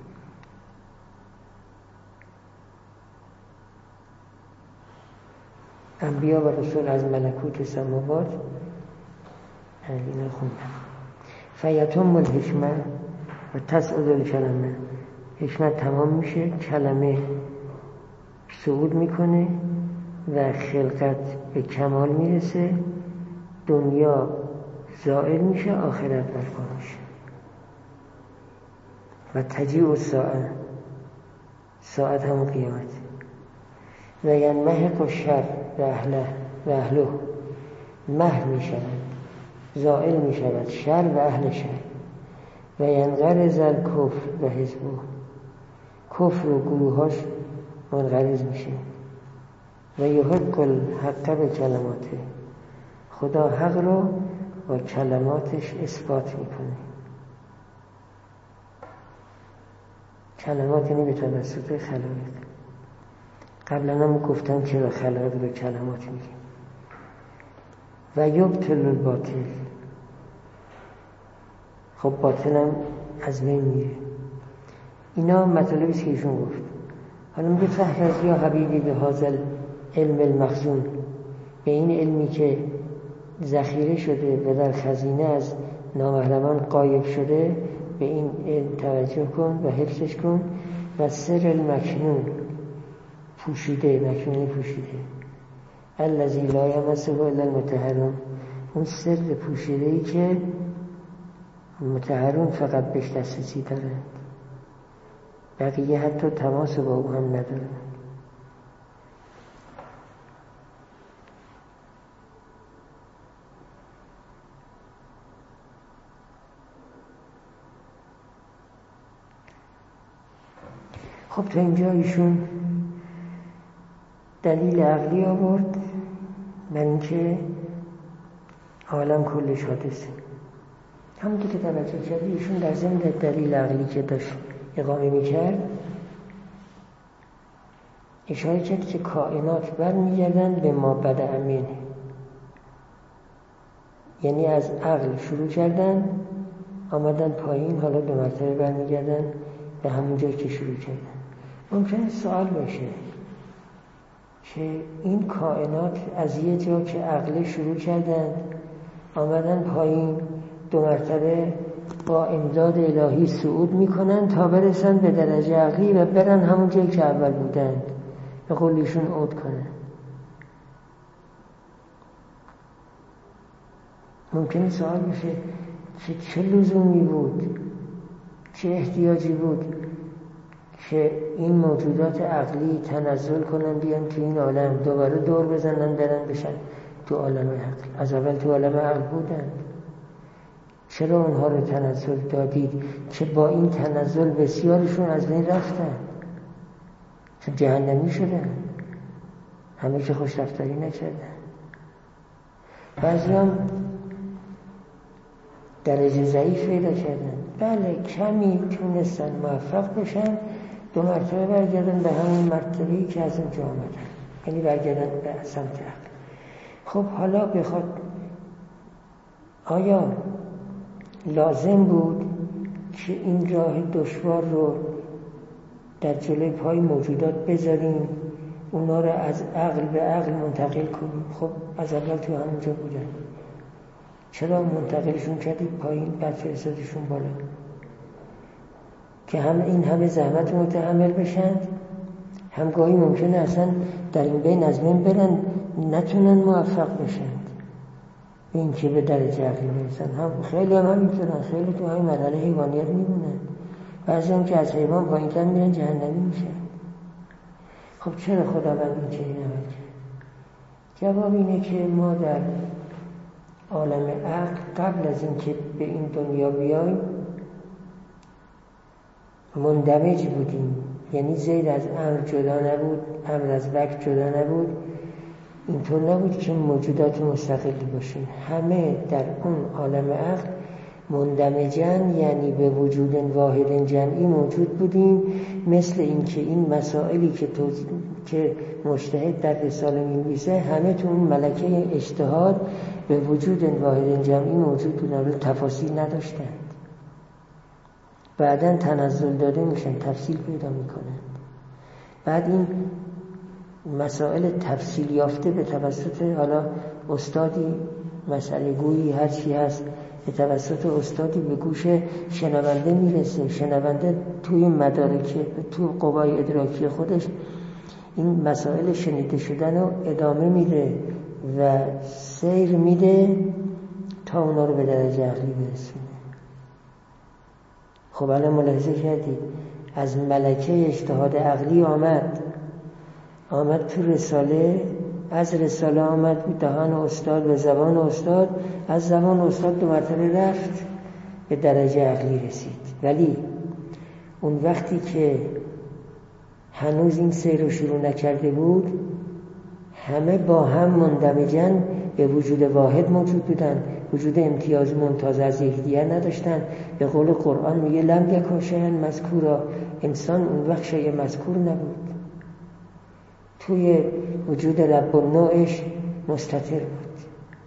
انبیا و رسول از ملکوت سماوات اینا خوندن. فیتم الحکمه و تسعد الکلمه، حکمت تمام میشه، کلمه صعود میکنه و خلقت به کمال میرسه، دنیا زائل میشه، آخرت برپا میشه. و تجیع الساعه، ساعت همون قیامت. و ینمحق الشر و اهله و اهله، محو میشود، زائل میشود شر و اهل شر. و ینقرض الکفر و حزبه، کفر و گروهاش منقرض میشه. و یحق الحق به کلماته، خدا حق رو با کلماتش اثبات میکنه. کلمات یعنی به توسط خلایق. قبلا هم گفتم چرا خلایق به کلمات میگیم. و یبطل الباطل، خب باطل هم از بین میره. اینا مطالبی که ایشون گفت. حالا میگه فهرز یا حبیبی به هذا علم المخزون، به این علمی که ذخیره شده و در خزینه از نامحرمان غایب شده، به این علم توجه کن و حفظش کن. و سر المکنون، پوشیده، مکنون پوشیده، الذی لا یمسه الا المطهرون، اون سر پوشیده‌ای که مطهرون فقط بهش دسترسی دارند، بقیه حتی تماس با او هم ندارند. خب تا اینجا ایشون دلیل عقلی آورد من اینکه عالم کلش حادثه. همونطور که توجه کردی ایشون در ضمن دلیل عقلی که داشت اقامه میکرد اشاره کرد که کائنات برمیگردن به ما بدا منه، یعنی از عقل شروع کردن آمدن پایین، حالا دو مرتبه برمیگردن به همون جایی که شروع کردن. ممکنه سوال باشه که این کائنات از یه جا که عقل شروع کردن آمدن پایین، دو مرتبه با امداد الهی صعود میکنن تا برسن به درجه عقلی و برن همون جایی که اول بودند، به قولیشون عود کنن. ممکنه سوال بشه که چه لزومی بود، چه احتیاجی بود که این موجودات عقلی تنزل کنن بیان تو این عالم، دوباره دور بزنن برن بشن تو عالم عقل. از اول تو عالم عقل بودن، چرا اونها رو تنزل دادید که با این تنزل بسیارشون از بین رفتن، چون جهنمی شدن، همه که خوش رفتاری نکردن. بعضی هم درجه ضعیف پیدا کردن، بله کمی تونستن موفق بشن، دو مرتبه برگردن به همون مرتبه‌ای که از اونجا آمدن، یعنی برگردن به سمت عقل. خب حالا بخواد، آیا لازم بود که این راه دشوار رو در جلوی پای موجودات بذاریم، اونا رو از عقل به عقل منتقل کنیم؟ خب از اول تو همونجا بودن، چرا منتقلشون کردید پایین بعد فرستادیشون بالا؟ که هم این همه زحمت متحمل بشن، همگاهی ممکنه اصلا در این بین از بین برن، نتونن موفق بشن به این که به درجه عقلی برسن. هم خیلی هم همینطورن، خیلی تو همین مرحله حیوانیت میمونن، بعضی هم که از حیوان پایین تر میرن جهنمی میشن. خب چرا خداوند این چنین عمل کرد؟ جواب اینه که ما در عالم عقل قبل از این که به این دنیا بیایم مندمج بودیم، یعنی زید از امر جدا نبود، امر از وقت جدا نبود. اینطور نبود که موجودات مستقلی باشیم، همه در اون عالم عقل مندمجن، یعنی به وجود واحد جمعی موجود بودیم. مثل این که این مسائلی که توضیح که مجتهد در رساله می‌نویسه همه تو اون ملکه اجتهاد به وجود واحد جمعی موجود بودن، ولی تفاصیل نداشتند. بعداً تنزل داده میشن، تفصیل پیدا میکنن. بعد این مسائل تفصیل یافته به توسط حالا استادی مسئله گویی هر چی هست به توسط استادی به گوش شنونده میرسه. شنونده توی مدارک، توی قوای ادراکی خودش این مسائل شنیده شدن رو ادامه میده و سیر میده تا اونا رو به درجه عقلی برسونه. خب الان ملاحظه کردید از ملکه اجتهاد عقلی آمد آمد تو رساله، از رساله آمد به دهان استاد، به زبان استاد، از زبان استاد دو مرتبه رفت به درجه عقلی رسید. ولی اون وقتی که هنوز این سیر رو شروع نکرده بود، همه با هم مندمجن به وجود واحد موجود بودن، وجود امتیاز ممتاز از یکدیگر نداشتن. به قول قرآن میگه لم یکن شیئا مذکورا، انسان اون وقت شیء مذکور نبود، توی وجود رب النوعش مستتر بود.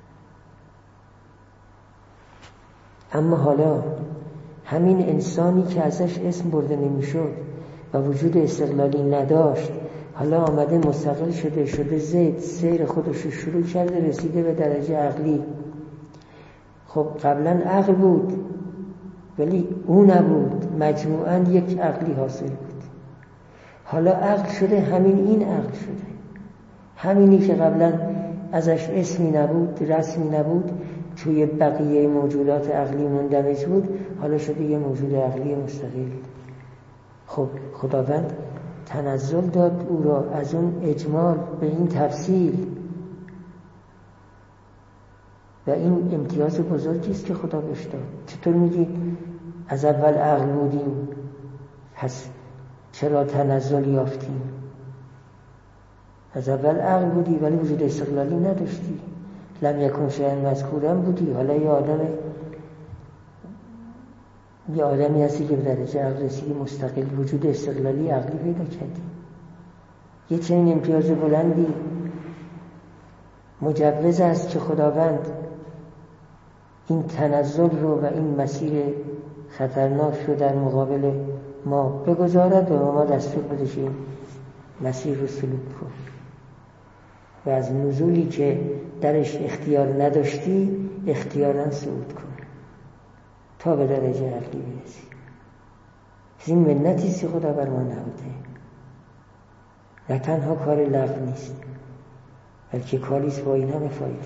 اما حالا همین انسانی که ازش اسم برده نمیشد و وجود استقلالی نداشت، حالا آمده مستقل شده شده زید، سیر خودش رو شروع کرده، رسیده به درجه عقلی. خب قبلا عقل بود ولی او نبود، مجموعاً یک عقلی حاصل بود. حالا عقل شده، همین این عقل شده، همینی که قبلا ازش اسمی نبود، رسمی نبود، توی بقیه موجودات عقلی مندمج بود، حالا شده یه موجود عقلی مستقل. خب خداوند تنزل داد او را از اون اجمال به این تفصیل و این امتیاز بزرگی است که خدا بهش داد. چطور میگی از اول عقل بودیم پس چرا تنزل یافتیم؟ از اول عقل بودی ولی وجود استقلالی نداشتی، لم یکن شیئا مذکورا بودی، حالا یه آدم یه آدمی هستی که به درجه عقل رسیدی، مستقل، وجود استقلالی عقلی پیدا کردی. یه چنین امتیاز بلندی مجوز است که خداوند این تنزل رو و این مسیر خطرناک رو در مقابل ما بگذارد و ما دستور بدهیم مسیر رو سلوک کن و از نزولی که درش اختیار نداشتی اختیاراً صعود کن تا به درجه عقلی برسی. این منتی است که خدا بر ما نهاده، نه تنها کار لغو نیست بلکه کاری است با این همه فایده.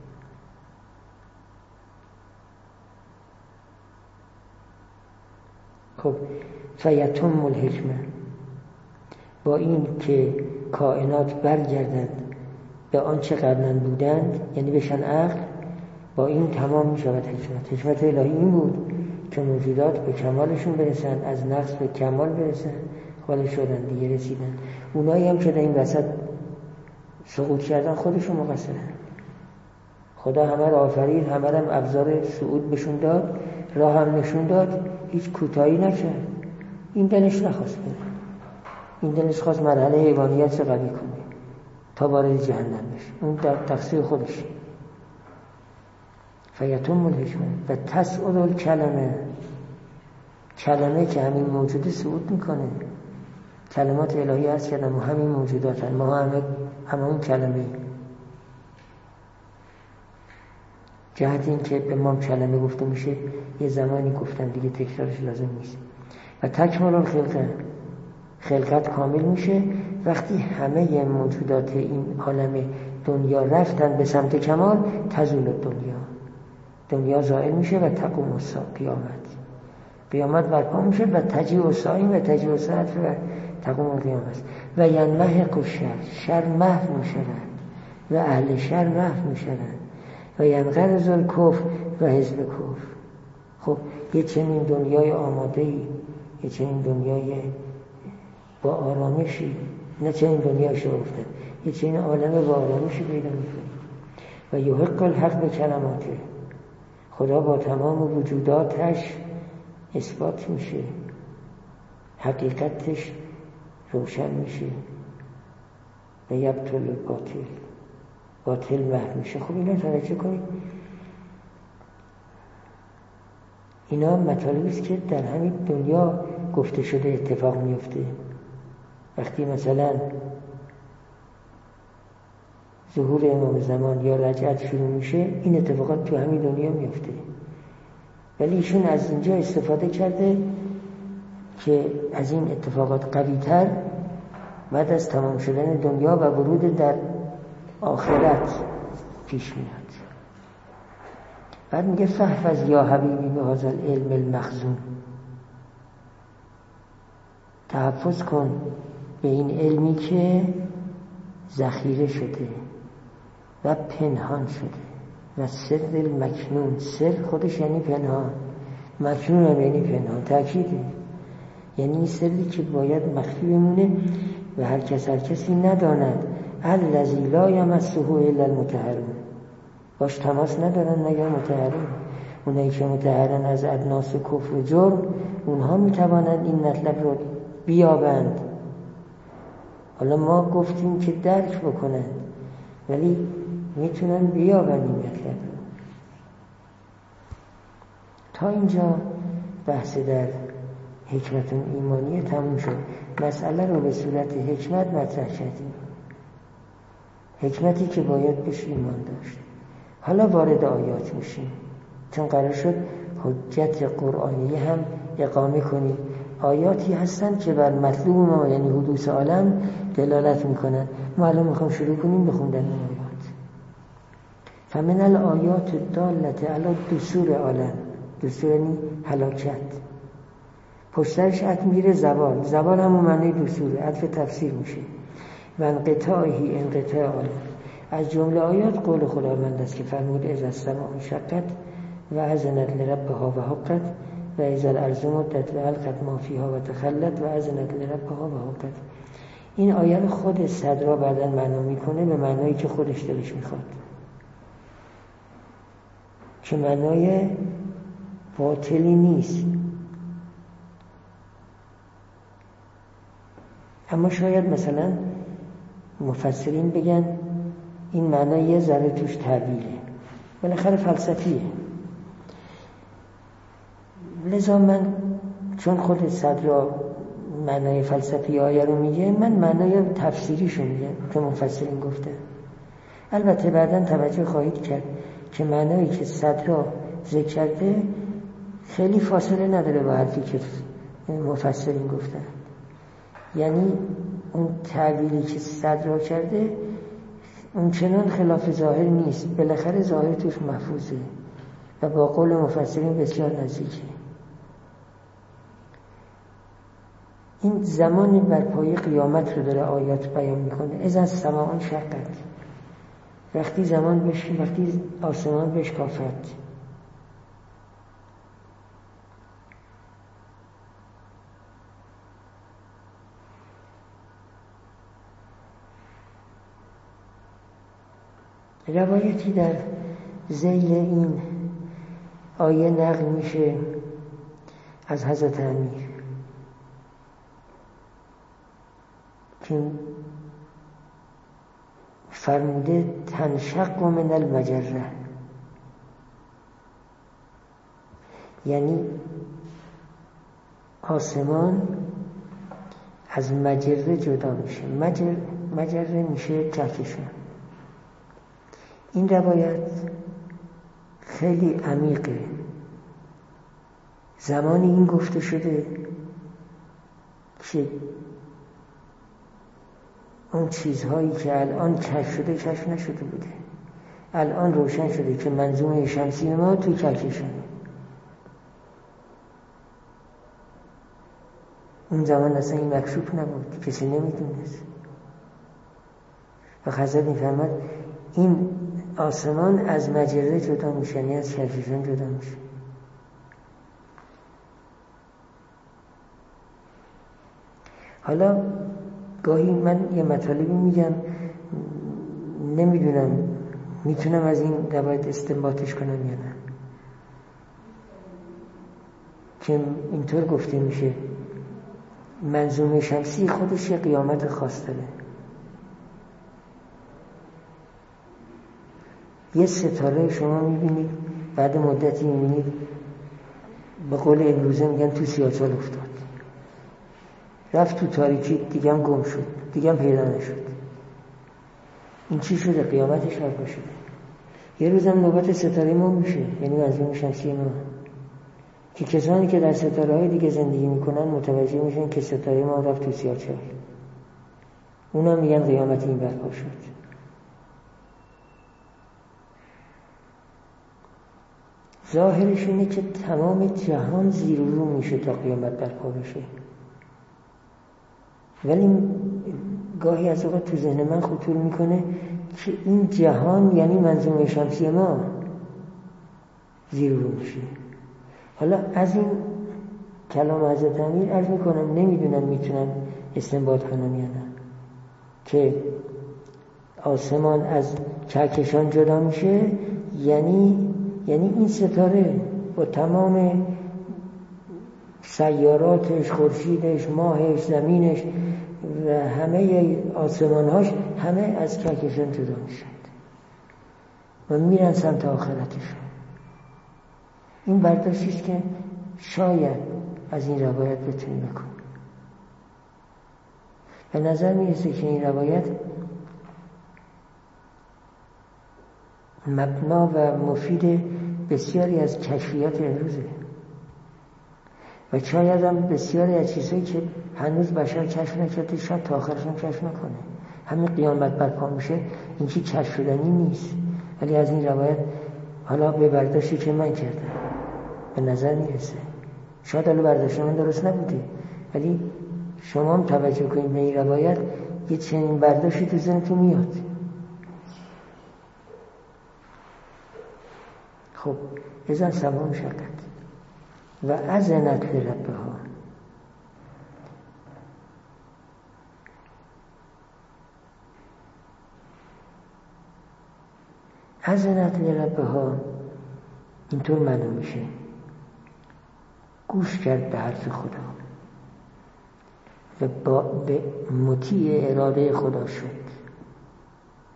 خب فیتم الحکمه، با این که کائنات برگردند به آنچه قبلا بودند، یعنی بشن عقل، با این تمام می شود حکمت. حکمت الهی این بود که موجودات به کمالشون برسن، از نقص به کمال برسن، خالق شدن دیگه رسیدن. اونایی هم که در این وسط سقوط کردن خودشون مقصرن. خدا همه را آفرید، همه را هم ابزار صعود بهشون داد، راه هم نشون داد، هیچ کوتاهی نکرد. این دلش نخواست بره، این دلش خواست مرحله حیوانیت رو قوی کنه تا وارد جهنم بشه. اون در تقصیر خودش. فیتم الحکمه و تسعد الکلمه، کلمه که همین موجود صعود میکنه. کلمات الهی هست که ما همین موجودات هست، ما همه همه اون کلمه. جهت این که به ما کلمه گفته میشه یه زمانی گفتن دیگه تکرارش لازم نیست. و تکمل الخلقه، خلقت کامل میشه وقتی همه موجودات این عالم دنیا رفتن به سمت کمال. تزول دنیا، دنیا زائل میشه و تقوم الساعه، قیامت قیامت برپا میشه و تجیء الساعه و تجیء الساعه و تقوم القیامت. و ینمحق الشر، شر محو میشود و اهل شر محو میشوند و ینقرض الکفر و حزب کفر. خب یه چنین دنیای آماده‌ای، یه چنین دنیای با آرامشی، نه چنین دنیای شو افتاد، یه چنین عالم با آرامشی پیدا میکنه. و یحق الحق به کلماته، خدا با تمام وجوداتش اثبات میشه، حقیقتش روشن میشه. و یبطل الباطل، باطل محو میشه. خب اینا توجه کنید، اینا مطالبی است که در همین دنیا گفته شده اتفاق میفته. وقتی مثلا ظهور امام زمان یا رجعت شروع میشه، این اتفاقات تو همین دنیا میفته. ولی ایشون از اینجا استفاده کرده که از این اتفاقات قوی‌تر بعد از تمام شدن دنیا و ورود در آخرت پیش میاد. بعد میگه فحفظ یا حبیبی به هذا العلم المخزون، تحفظ کن به این علمی که ذخیره شده و پنهان شده. و سر المکنون، سر خودش یعنی پنهان، مکنون هم یعنی پنهان، تأکیده. یعنی این سری که باید مخفی بمونه و هر کس هر کسی نداند. الذی لا یمسه الا المطهرون، باش تماس ندارن مگر مطهرون. اونایی که مطهرن از ادناس کفر و جرم، اونها میتوانند این مطلب رو بیابند. حالا ما گفتیم که درک بکنند، ولی میتونن بیابند این مطلب رو. تا اینجا بحث در حکمت ایمانیه تموم شد. مسئله رو به صورت حکمت مطرح کردیم، حکمتی که باید بهش ایمان داشت. حالا وارد آیات میشیم، چون قرار شد حجت قرآنی هم اقامه کنیم. آیاتی هستن که بر مطلوب ما یعنی حدوث عالم دلالت میکنن. ما الان میخوام شروع کنیم بخوندن این آیات. فمن الآیات الدالة علی دثور عالم، دثور یعنی هلاکت، پشترش عطف میره زوال، زوال همون معنی دثور، عطف تفسیر میشه. و انقطاعی، انقطاع عالم. از جمله آیات قول خداوند است که فرمود اذا السماء انشقت و اذنت لربها و حقت و اذا الارض مدت و القت ما فیها و تخلت و اذنت لربها و حقت. این آیه رو خود صدرا بعداً معنا میکنه به معنایی که خودش دلش میخواد، که معنای باطلی نیست. اما شاید مثلا مفسرین بگن این معنی یه ذره توش تعبیره، بالاخره فلسفیه. لذا من چون خود صدرا معنای فلسفی آیه رو میگه، من معنای تفسیریشو میگم که مفسرین گفته. البته بعداً توجه خواهید کرد که معنایی که صدرا ذکر کرده خیلی فاصله نداره با حرفی که مفسرین گفتن. یعنی اون تعبیری که صدرا کرده اون چنان خلاف ظاهر نیست، بالاخره ظاهر توش محفوظه و با قول مفسرین بسیار نزدیکه. این زمان برپای قیامت رو داره آیات بیان میکنه. اذا السماء انشقت، وقتی زمان بش وقتی آسمان بشکافد. روایتی در ذیل این آیه نقل میشه از حضرت امیر که فرموده تنشق من المجره، یعنی آسمان از مجره جدا میشه. مجر مجره میشه کهکشان. این روایت خیلی عمیقه. زمانی این گفته شده که اون چیزهایی که الان کشف شده کشف نشده بوده، الان روشن شده که منظومه شمسی ما توی کهکشانه. اون زمان اصلا این مکشوف نبود، کسی نمیدونست. و حضرت میفرماد این آسمان از مجره جدا میشه، یعنی از کهکشان جدا میشه. حالا گاهی من یه مطالبی میگم، نمیدونم میتونم از این روایت استنباطش کنم یا نه، که اینطور گفته میشه منظومه شمسی خودش یه قیامت خاص داره. یه ستاره شما میبینید بعد مدتی میبینید به قول امروزه میگن تو سیاه‌چال افتاد، رفت تو تاریکی، دیگه هم گم شد، دیگه هم پیدا نشد. این چی شده؟ قیامتش برپا شده. یه روز هم نوبت ستاره ما میشه، یعنی منظومه شمسی ما، که کسانی که در ستاره های دیگه زندگی میکنن متوجه میشن که ستاره ما رفت تو سیاه‌چال، اونا میگن قیامت این برپا شد. ظاهرش اینه که تمام جهان زیر و رو میشه تا قیامت برپا بشه، ولی گاهی از اوقات تو ذهن من خطور میکنه که این جهان یعنی منظومه شمسی ما زیر و رو میشه. حالا از این کلام حضرت امیر عرض میکنم نمیدونم میتونم استنباط کنم یا نه که آسمان از کهکشان جدا میشه، یعنی یعنی این ستاره با تمام سیاراتش، خورشیدش، ماهش، زمینش و همه آسمانهاش همه از کهکشان جدا میشن و میرن سمت آخرتشون. این برداشتیست که شاید از این روایت بتونی بکن. به نظر میرسه که این روایت مبنا و مفید بسیاری از کشفیات امروزه و شاید هم بسیاری از چیزهایی که هنوز بشر کشف نکرده شاید تا آخرش هم کشف نکنه. همین قیامت برپا میشه، این چی کشف شدنی نیست، ولی از این روایت حالا به برداشتی که من کردم به نظر میرسه، شاید حالا برداشت من درست نبوده، ولی شما هم توجه کنید به این روایت، یه چنین برداشتی تو ذهنتون میاد. خب اذا السماء انشقت و اذنت لربها، اذنت لربها اینطور معلوم میشه گوش کرد به حرف خدا و با به مطیع اراده خدا شد.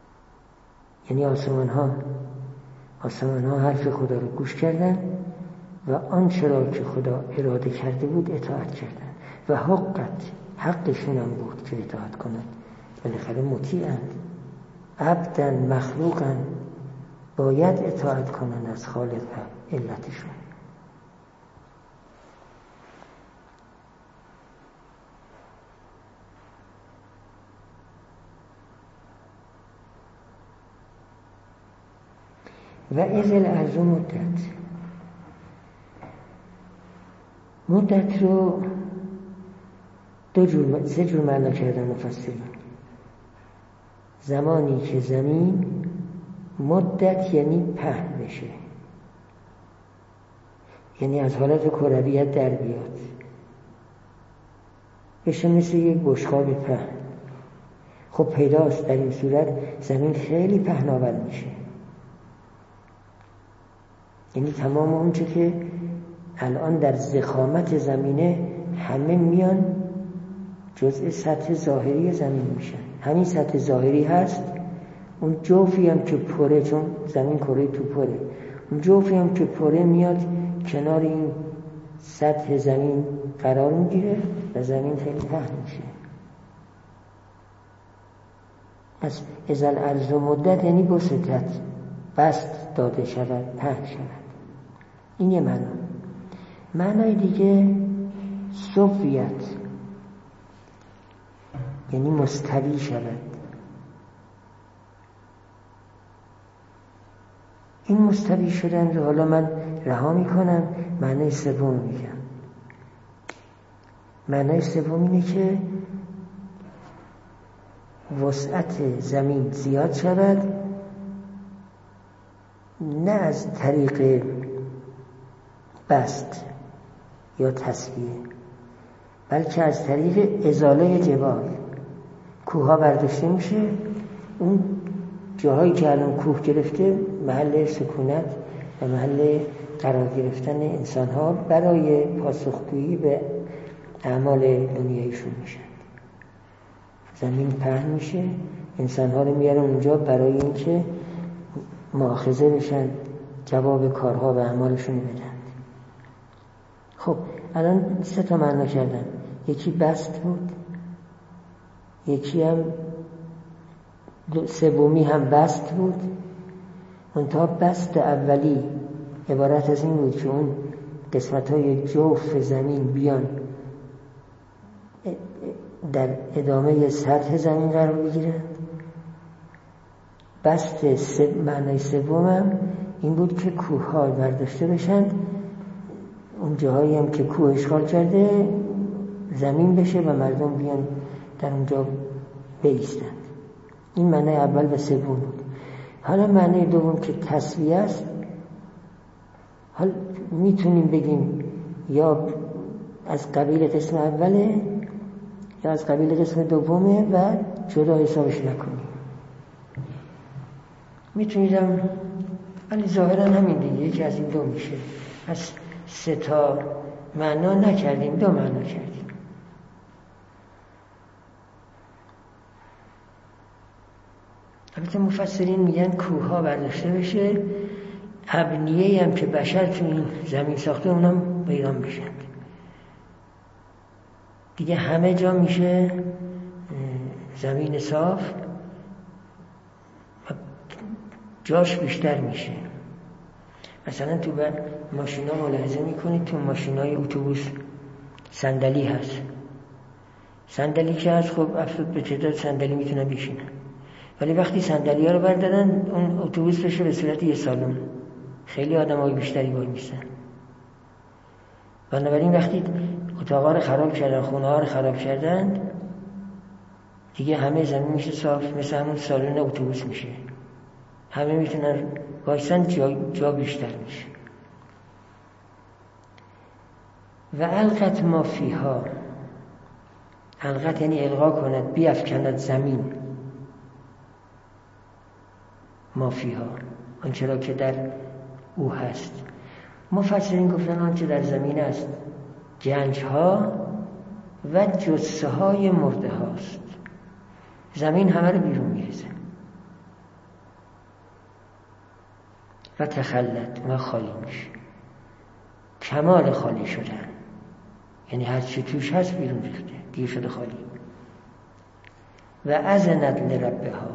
یعنی آسمان ها آسمان ها حرف خدا رو گوش کردن و آنچه را که خدا اراده کرده بود اطاعت کردند و حقت حقشون هم بود که اطاعت کنند. بالاخره مطیعند، عبدن مخلوقن، باید اطاعت کنند از خالق و علتشون. و از الارض مدت، مدت رو دو جور سه جور معنا کردن مفسرین. زمانی که زمین مدت یعنی پهن بشه، یعنی از حالت کرویت در بیاد، بشه مثل یک بشقاب پهن. خب پیداست در این صورت زمین خیلی پهناور میشه، یعنی تمام اونچه که الان در ضخامت زمینه همه میان جزء سطح ظاهری زمین میشن. همین سطح ظاهری هست، اون جوفی هم که پره، چون زمین کره تو پره، اون جوفی هم که پره میاد کنار این سطح زمین قرار میگیره و زمین خیلی پهن میشه. پس از الارض مدت یعنی بسطت، بست داده شود، پهن شود. این یه معنا. معنای دیگه سویت یعنی مستوی شود. این مستوی شدن رو حالا من رها میکنم، معنای سوم میگم. معنای سوم اینه که وسعت زمین زیاد شود، نه از طریق بست یا تسویه، بلکه از طریق ازاله جبال. کوه ها برداشته میشه، اون جاهایی که الان کوه گرفته محل سکونت و محل قرار گرفتن انسان ها برای پاسخگویی به اعمال دنیایشون میشن. زمین پهن میشه، انسان ها رو میارن اونجا برای اینکه مؤاخذه بشن، جواب کارها و اعمالشون بدن. خب الان سه تا معنا کردم. یکی بست بود، یکی هم سومی هم بست بود. منتها بست اولی عبارت از این بود که اون قسمت‌های جوف زمین بیان در ادامه سطح زمین قرار بگیرن. بست سه معنای سومم این بود که کوه‌ها برداشته بشن، اون جاهایی هم که کوه اشغال کرده زمین بشه و مردم بیان در اونجا بایستند. این معنای اول و سوم بود. حالا معنای دوم که تسویه است، حالا میتونیم بگیم یا از قبیل قسم اوله یا از قبیل قسم دومه و جدا حسابش نکنیم. میتونیدم، ولی ظاهرا همین دیگه، یکی از این دو میشه. پس سه تا معنا نکردیم، دو معنا کردیم. البته مفسرین میگن کوه ها برداشته بشه، ابنیه هم که بشر تو این زمین ساخته اونم ویران بشن. دیگه همه جا میشه زمین صاف و جاش بیشتر میشه. مثلا تو بعد ماشینا ملاحظه میکنید تو ماشینای اتوبوس صندلی هست. صندلی که هست، خب افراد به تعداد صندلی میتونن بشینن، ولی وقتی صندلی ها رو بردارن اون اتوبوس بشه به صورت یه سالن، خیلی آدمای بیشتری وای میسن. بنابراین وقتی اتاقا رو خراب کردن، خونه ها رو خراب کردن، دیگه همه زمین میشه صاف، مثل همون سالن اتوبوس میشه، همه میتونن وایسن، جا, جا بیشتر میشه. و القت ما فیها، القت یعنی القا کند، بیفکند زمین، ما فیها آنچه را که در او هست. مفسرین گفتن آنچه در زمین است گنج ها و جثه های مرده هاست. زمین همه رو بیرون میریزه. و تخلت، و خالی میشه. کمال خالی شدن، یعنی هر چی توش هست بیرون ریخته، دیگه شده خالی. و اذنت لربها،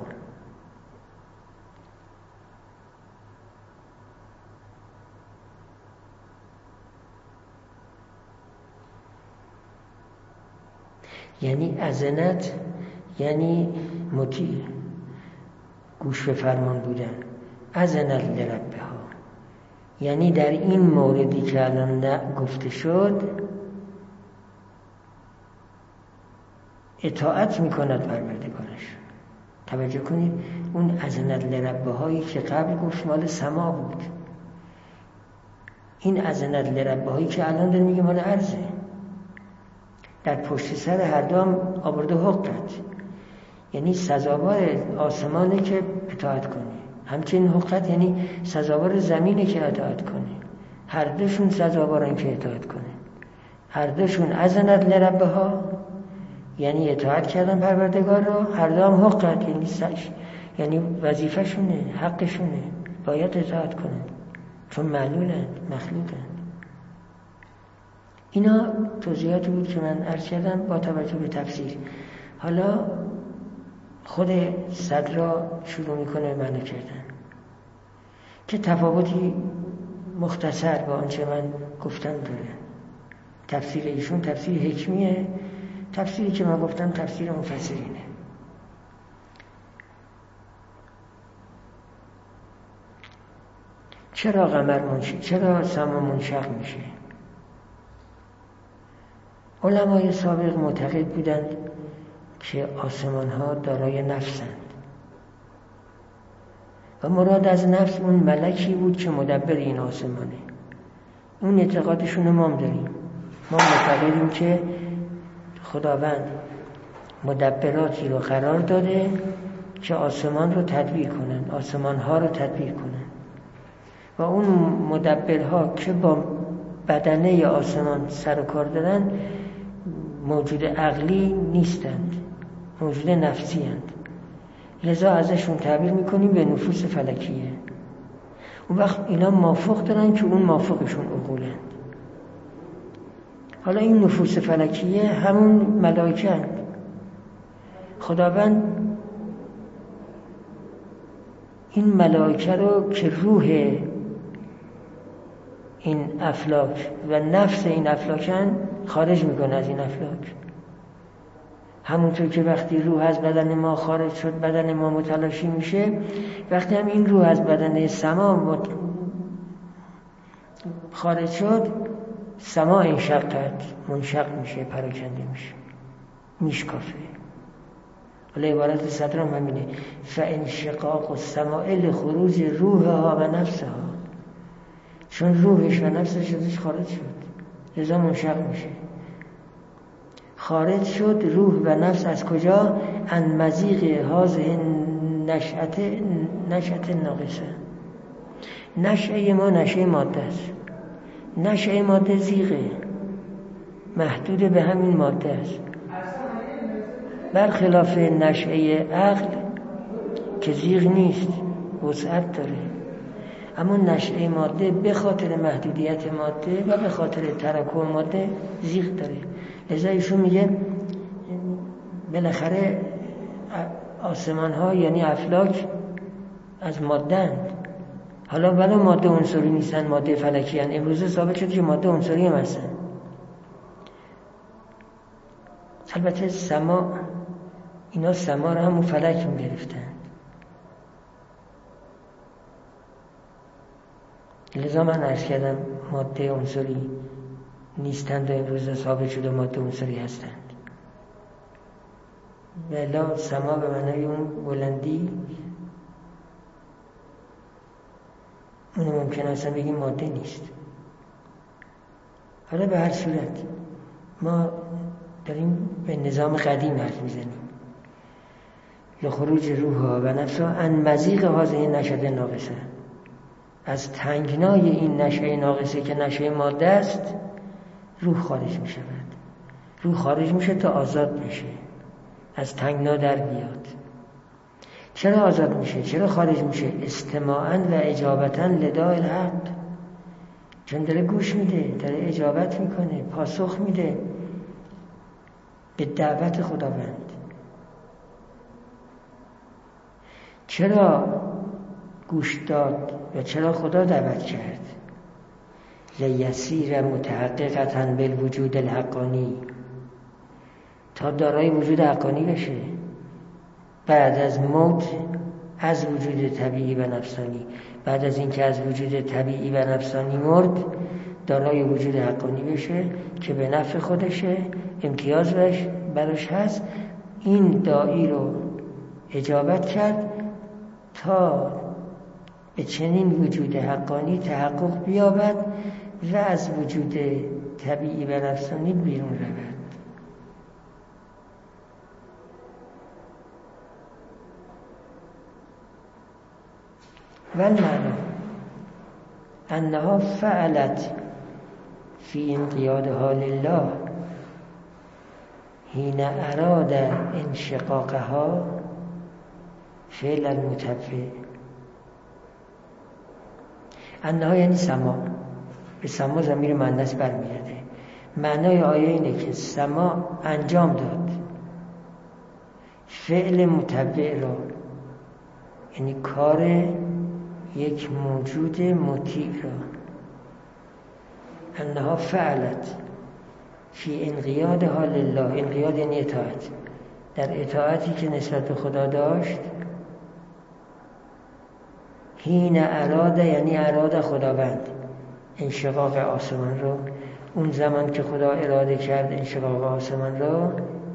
یعنی اذنت یعنی مطیع، گوش به فرمان بودن. اذنت لربها یعنی در این موردی که الان گفته شد اطاعت میکند پروردگارش. توجه کنید اون اذنت لربهایی که قبل گفت مال سما بود، این اذنت لربهایی که الان داره میگه مال ارضه. در پشت سر هر دو هم آورده حقت، یعنی سزاوار آسمانه که اطاعت کنه، همچنین حقت یعنی سزاوار زمینه که اطاعت کنه. هر دوشون سزاوارن که اطاعت کنه، هر دوشون اذنت لربها یعنی اطاعت کردن پروردگار رو، هر دو هم حقت یعنی سش یعنی وظیفه شونه، حقشونه، باید اطاعت کنن چون معلولن، مخلوقن. اینا توضیحاتی بود که من عرض کردم با توجه به تفسیر. حالا خود صدرا شروع میکنه معنی کردن که تفاوتی مختصر با آنچه من گفتم داره. تفسیر ایشون تفسیر حکمیه، تفسیری که من گفتم تفسیر مفسرینه. چرا قمر منشق، چرا سما منشق میشه؟ علمای سابق معتقد بودند که آسمان ها دارای نفسند و مراد از نفس اون ملکی بود که مدبر این آسمانه. اون اعتقادشون ما هم داریم. ما معتقدیم که خداوند مدبراتی رو قرار داده که آسمان رو تدبیر کنن، آسمان ها رو تدبیر کنن و اون مدبرها که با بدنه آسمان سر و کار دارن موجود عقلی نیستند، موجود نفسی هستند. لذا ازشون تعبیر میکنیم به نفوس فلکیه. اون وقت اینا مافوق دارن که اون مافوقشون عقولند. حالا این نفوس فلکیه همون ملائکه هستند. خداوند این ملائکه رو که روح این افلاک و نفس این افلاکن خارج میکنه از این افلاک. همونطور که وقتی روح از بدن ما خارج شد بدن ما متلاشی میشه، وقتی هم این روح از بدن سما مت... خارج شد سما انشقت، منشق میشه، پراکنده میشه، میشکافه. ولی عبارت صدرم همینه، فانشقاق السماء لخروج روحها و نفسها، چون روحش و نفسش ازش خارج شد لذا منشق میشه. خارج شد روح و نفس از کجا؟ ان مزیق هذه نشأت نشأت ناقصه. نشأه ما نشأه ماده است. نشأه ماده زیغه، محدود به همین ماده است، برخلاف نشأه عقل که زیغ نیست، وسعت داره. اما نشأه ماده به خاطر محدودیت ماده و به خاطر تراکم ماده زیغ داره. لذا ایشون میگه بالاخره آسمان ها یعنی افلاک از ماده اند. حالا ولی ماده عنصری نیستن، ماده فلکی هستند. امروزه ثابت شد که ماده عنصری هم هستن. البته سما، اینا سما رو همون فلک میگرفتن. لذا من عرض کردم ماده عنصری نیستند و امروزه ثابت شده ماده عنصری هستند. ولی سما به معنای اون بلندی، اون ممکن است بگیم ماده نیست. حالا به هر صورت ما داریم به نظام قدیم حرف میزنیم. لخروج روحها و نفسها ان مزیق هذه نشأه ناقصه، از تنگنای این نشأه ناقصه که نشأه ماده است روح خارج می شود. روح خارج میشه تا آزاد بشه، از تنگنا در بیاد. چرا آزاد میشه؟ چرا خارج میشه؟ استماعاً و اجابتاً لداء الحق، چون داره گوش میده، داره اجابت میکنه، پاسخ میده به دعوت خداوند. چرا گوش داد و چرا خدا دعوت کرد؟ لیسیر متحققتاً بالوجود الحقانی، تا دارای وجود حقانی بشه بعد از موت، از وجود طبیعی و نفسانی. بعد از اینکه از وجود طبیعی و نفسانی مرد، دارای وجود حقانی بشه که به نفع خودشه، امتیاز براش هست. این داعی رو اجابت کرد تا به چنین وجود حقانی تحقق بیابد و از وجود طبیعی و نفسانی بیرون رود. والمعنی انها فعلت فی انقیادها لله حین اراد انشقاقها فعل المتبع. انها یعنی سما، به سما ضمیر مؤنث برمیگرده. معنای آیه اینه که سما انجام داد فعل متبع را، یعنی کار یک موجود مطیع را. انها فعلت فی انقیادها لله، انقیاد یعنی اطاعت، در اطاعتی که نسبت به خدا داشت. حین اراد یعنی اراد خداوند انشقاق آسمان را، اون زمان که خدا اراده کرد انشقاق آسمان را،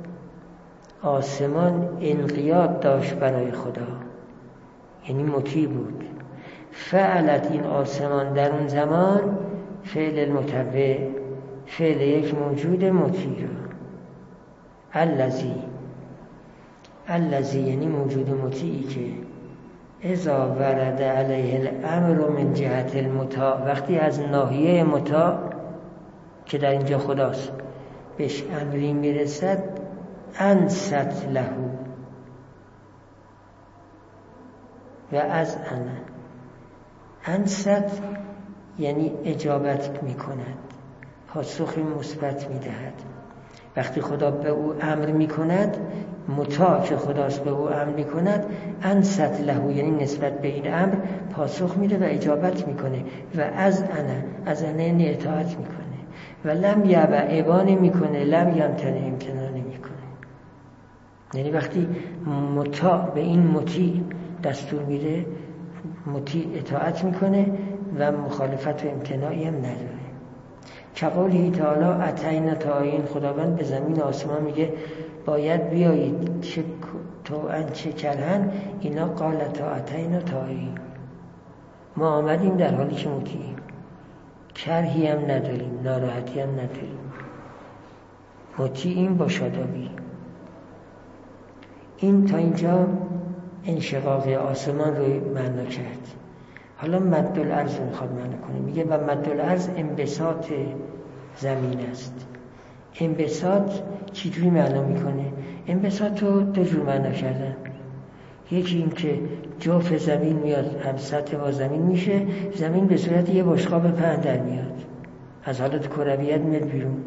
آسمان انقیاد داشت برای خدا، یعنی مطیع بود. فعلت، این آسمان در اون زمان فعل المتبع، فعل یک موجود مطیع را. الذی، الذی یعنی موجود مطیعی که اذا ورد علیه الامر من جهت المطاع، وقتی از ناحیه مطاع که در اینجا خداست بهش امری میرسد، انست له و از انا. انست یعنی اجابت میکند، پاسخ مثبت میدهد. وقتی خدا به او امر میکند، مطاع که خداست به او امر میکند، انست له یعنی نسبت به این امر پاسخ میده و اجابت میکنه. و از انا، از انا یعنی اطاعت میکنه. و لم یبع، ابا نمیکنه، لم یمتنع، امتناع نمیکنه. یعنی وقتی مطاع به این مطیع دستور میده، مطیع اطاعت میکنه و مخالفت و امتناعی هم نداره. کقوله تعالی اتینا طائعین، خداوند به زمین آسمان میگه باید بیایید، چه توأن چه کرهن، اینا قالتا اتینا طائعین، ما آمدیم در حالی که مطیعیم، کرهی هم نداریم، ناراحتی هم نداریم، مطیعیم با شادابی. این تا اینجا انشقاق آسمان رو معنا کرد. حالا مد الارض رو میخواد معنا کنه. میگه و مد الارض انبساط زمین است. انبساط چجوری معنا میکنه؟ انبساط رو دو جور معنا کردن. یکی این که جوف زمین میاد هم سطح با زمین میشه، زمین به صورت یه بشقاب پهن در میاد، از حالت کرویت میاد بیرون.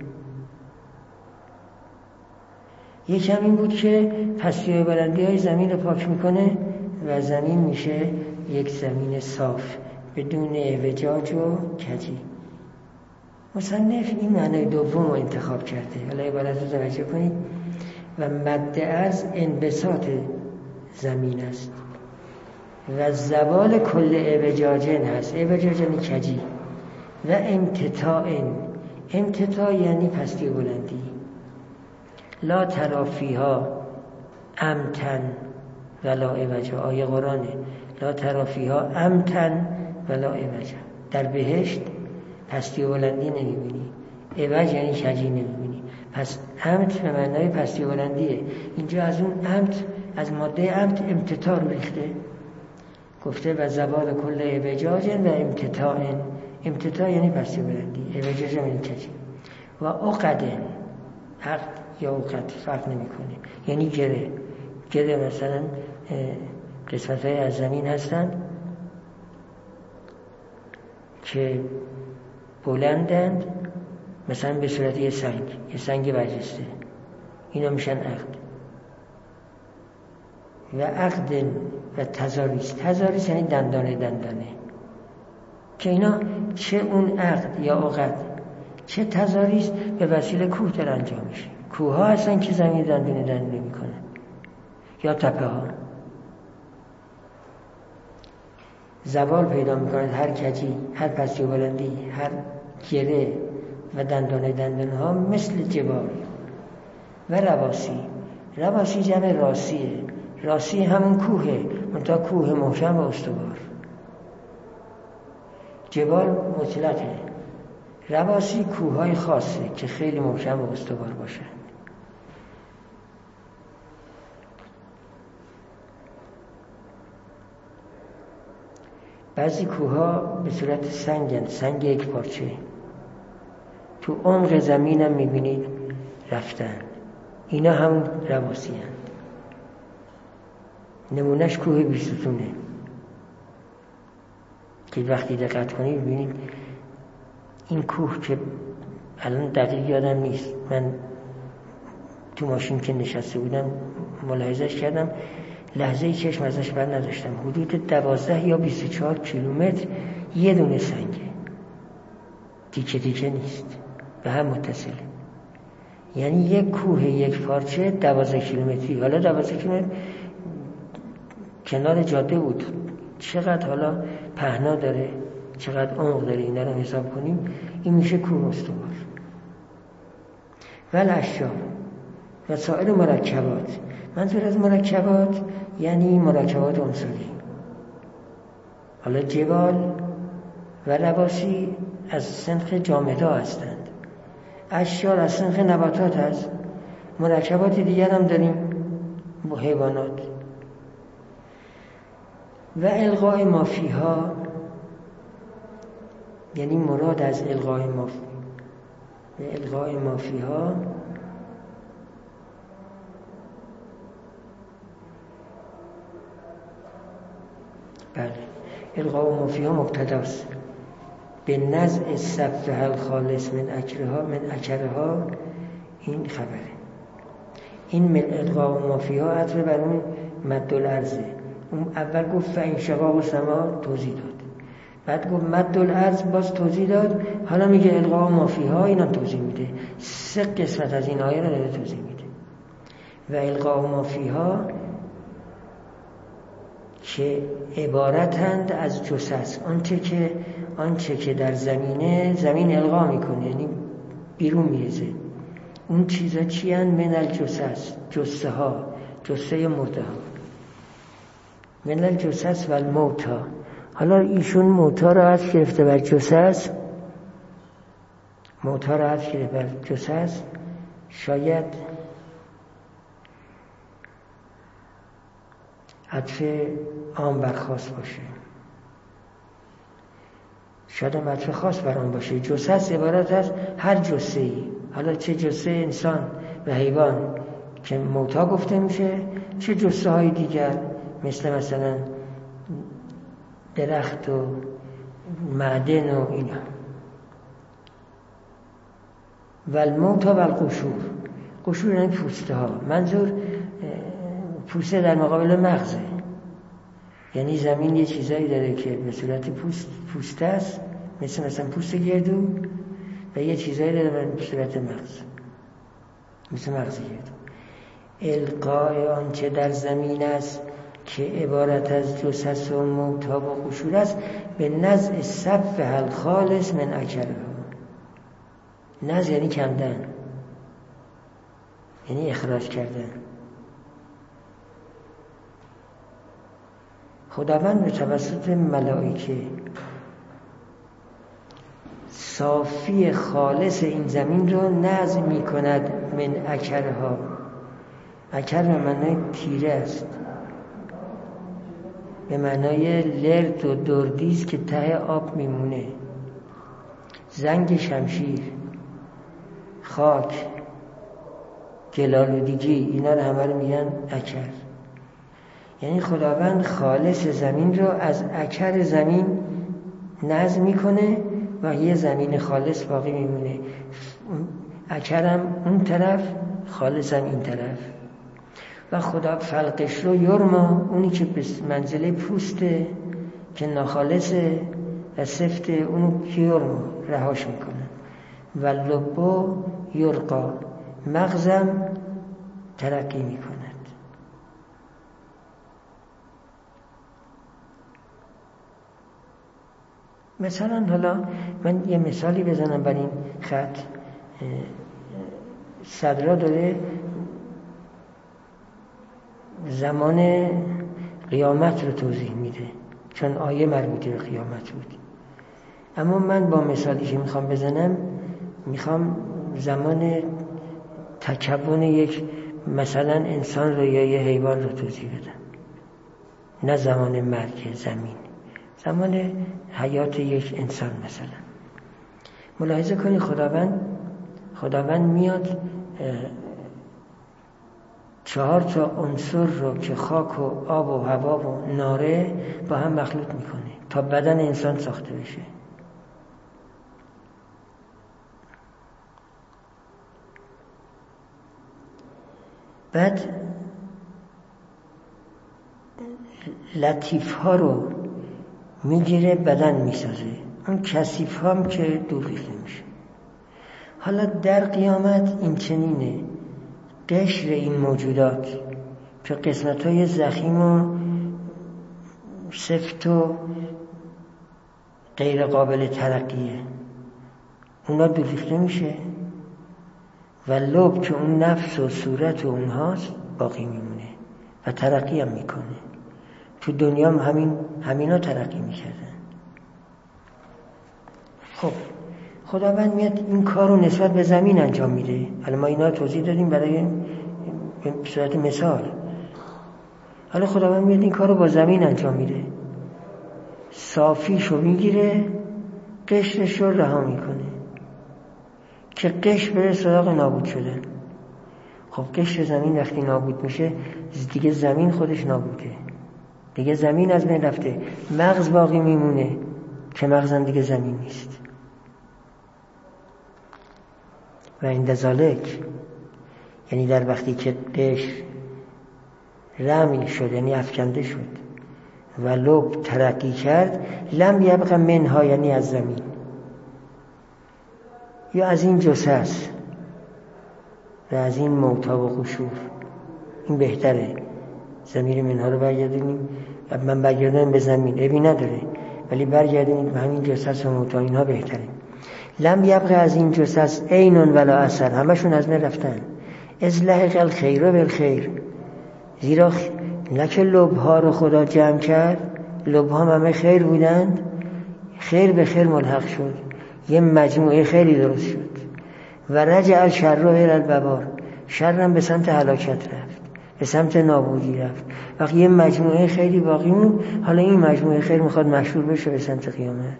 یکی هم این بود که پستی و بلندی های زمین رو پاک میکنه و زمین میشه یک زمین صاف بدون اعوجاج و کجی. مصنف این معنای دوم رو انتخاب کرده. حالا عبارت رو توجه کنید. و مد از انبساط زمین است و زوال کل اعوجاجن هست. اعوجاج یعنی کجی. و امتتاع، امتتاع یعنی پستی و بلندی. لا تری فیها امتن ولا عوجا، آیه قرآنه. لا تری فیها امتن ولا عوجا، در بهشت پستی و بلندی نمیبینی، عوج یعنی کجی نمیبینی. پس امت به معنای پستی و بلندیه. اینجا از اون امت، از ماده امت امتتاع رو ریخته، گفته و زوال کل اعوجاج و امتتاع. امتتاع یعنی پستی و بلندی، اعوجاج یعنی کجی. و عقد، عقد یا عقد فرق نمیکنه، یعنی گره. گره مثلا قسمت های از زمین هستن که بلندند، مثلا به صورت یه سنگ، یه سنگ برجسته، اینا میشن عقد. و عقد و تضاریس، تضاریس یعنی دندانه دندانه، که اینا چه اون عقد یا عقد چه تضاریس به وسیله کوه در انجام میشه. کوه ها هستن که زمین دندانه دندانه میکنه، یا تپه ها. زوال پیدا میکنه هر کجی، هر پستی و بلندی، هر گره و دندانه دندانه ها مثل جبال. و رواسی، رواسی جمع راسیه، راسی همون کوهه، منتها کوه محکم و استوار. جبال مطلقه، رواسی کوههای خاصه که خیلی محکم و استوار باشن. بعضی کوهها به صورت سنگن، سنگ یک پارچه، تو عمق زمین هم میبینید رفتن، اینا هم رواسی هستند. نمونهش کوه بیستونه که وقتی دقت کنید ببینید این کوه که الان دقیق یادم نیست، من تو ماشین که نشسته بودم ملاحظهش کردم، لحظه چشم ازش بر نداشتم. حدود دوازده یا بیست و چهار کیلومتر یه دونه سنگه، تیکه تیکه نیست، به هم متصله. یعنی یک کوه یک پارچه دوازده کیلومتری. حالا دوازده کیلومتر کنار جاده بود، چقدر حالا پهنا داره، چقدر عمق داره، اینا رو حساب کنیم، این میشه کوه استوار. و الاشجار و سایر مرکبات، منظور از مرکبات یعنی مرکبات عنصری. حالا جبال و رواسی از صنف جامدها هستند، اشجار از صنف نباتات هست، مرکبات دیگر هم داریم با حیوانات. و الغای مافیها، یعنی مراد از الغای مافی و الغای مافیها بله، الغای مافیها مبتداست به نزع صفحه الخالص من اکرها من اکرها، این خبره. این من الغای مافیها عطف بر اون مد الارضه. اون اول گفت فانشقاق السماء توضیح داد، بعد گفت مد الارض باز توضیح داد، حالا میگه الغای مافیها، اینا توضیح میده. سه قسمت از این آیه رو داره توضیح میده. و الغای مافیها که عبارتند از جثث، آنچه که آنچه که در زمینه زمین القا میکنه، یعنی بیرون میریزه. اون چیزا چی ان؟ من الجثث، جثه ها، جثه مرده ها. من الجثث و الموتى. حالا ایشون موتى را عطف گرفته بر جثث، موتى را عطف گرفته بر جثث، شاید عطف عام بر خاص باشه، شاید هم عطف خاص بر آن باشه. جثث عبارت از هر جثه‌ای، حالا چه جثه انسان و حیوان که موتی گفته میشه، چه جثه های دیگر مثل مثلا درخت و معدن و اینا. و الموتی و القشور، قشور یعنی پوسته ها، منظور پوسته در مقابل مغزه، یعنی زمین یه چیزایی داره که به صورت پوست پوسته است، مثل مثلا پوست گردو، و یه چیزایی داره به صورت مغز، مثل مغز گردو. القای آنچه در زمین است که عبارت از جثث و موتی و قشور است، به نزع صفحه الخالص من اکرها. نزع یعنی کندن، یعنی اخراج کردن. خداوند به توسط ملائکه صافی خالص این زمین رو نزع می کند من اکرها. اکر به معنای تیره است، به معنای لرد و دردیست که ته آب میمونه. زنگ شمشیر، خاک، گلالودگی، اینا رو همه رو میگن اکر. یعنی خداوند خالص زمین رو از اکر زمین نزع میکنه و یه زمین خالص باقی میمونه. اکرم اون طرف، خالصم این طرف. و خدا فلقش رو یرما، اونی که به منزله پوسته که ناخالصه و سفته، اونو که یرما رهاش میکنن. و لبو یرقا، مغزم ترقی میکند. مثلا حالا من یه مثالی بزنم بر این خط. صدرا داره زمان قیامت رو توضیح میده، چون آیه مربوطه به قیامت بود. اما من با مثالی که میخوام بزنم میخوام زمان تکون یک مثلا انسان رو یا یه حیوان رو توضیح بدم، نه زمان مرگ زمین، زمان حیات یک انسان. مثلا ملاحظه کنید خداوند خداوند میاد چهار تا عنصر رو که خاک و آب و هوا و ناره با هم مخلوط میکنه تا بدن انسان ساخته بشه. بعد لطیف ها رو میگیره بدن میسازه، اون کثیف هم که دور ریخته میشه. حالا در قیامت این چنینه، قشر این موجودات که قسمت های زخیم و سفت و غیر قابل ترقیه، اونا دور ریخته میشه و لب که اون نفس و صورت و اونهاست باقی میمونه و ترقی هم میکنه. تو دنیا هم همین همینا ترقی میکردن. خب خداوند میاد این کار رو نسبت به زمین انجام میده. حالا ما اینا توضیح دادیم برای به صورت مثال. حالا خداوند میاد این کار رو با زمین انجام میده، صافیشو میگیره، قشرش رو رها میکنه که قشر بره سراغ نابود شدن. خب قشر زمین وقتی نابود میشه دیگه زمین خودش نابوده، دیگه زمین از بین رفته، مغز باقی میمونه که مغزم دیگه زمین نیست. و عند ذالک، یعنی در وقتی که قشر رمی شد یعنی افکنده شد و لب ترقی کرد، لم یبق منها یعنی از زمین یا از این جثث و از این موتا و قشور. این بهتره ضمیر منها رو برگردونیم، من برگردونم به زمین عیبی نداره، ولی برگردونیم به همین جثث و موتا، اینها بهتره. لم یبق از این جثث عین ولا اثر، همشون از من رفتن. از لحق الخیر و بالخیر، زیرا نه که لبها رو خدا جمع کرد، لبها همه خیر بودند، خیر به خیر ملحق شد، یه مجموعه خیری درست شد. و رجع الشر رو الی البوار، شرم به سمت هلاکت رفت، به سمت نابودی رفت. وقتی یه مجموعه خیری باقی موند، حالا این مجموعه خیر میخواد مشهور بشه به سمت قیامت.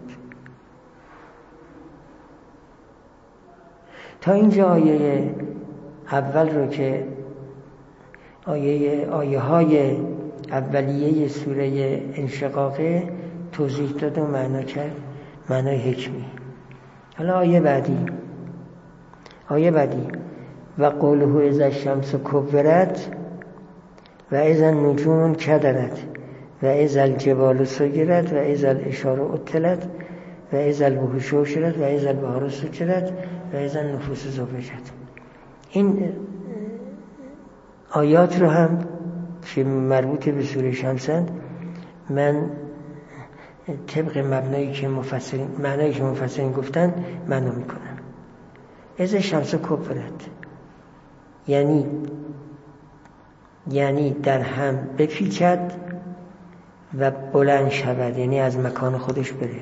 تا اینجا آیه اول رو که آیه آیه های اولیه سوره انشقاقه توضیح داد و معنا کرد، معنای حکمی. حالا آیه بعدی آیه بعدی و قوله اذا الشمس کورت و اذا النجوم کدرت و اذا الجبال سیرت و اذا العشار عطلت و اذا الوحوش حشرت و اذا البحار سجرت و اذا النفوس زوجت. این آیات رو هم که مربوط به سوره شمسند من طبق مبنایی که مفسرین معنایی که مفسرین گفتن معنا میکنم. از شمس کورت یعنی یعنی در هم بپیچد و بلند شود، یعنی از مکان خودش بره.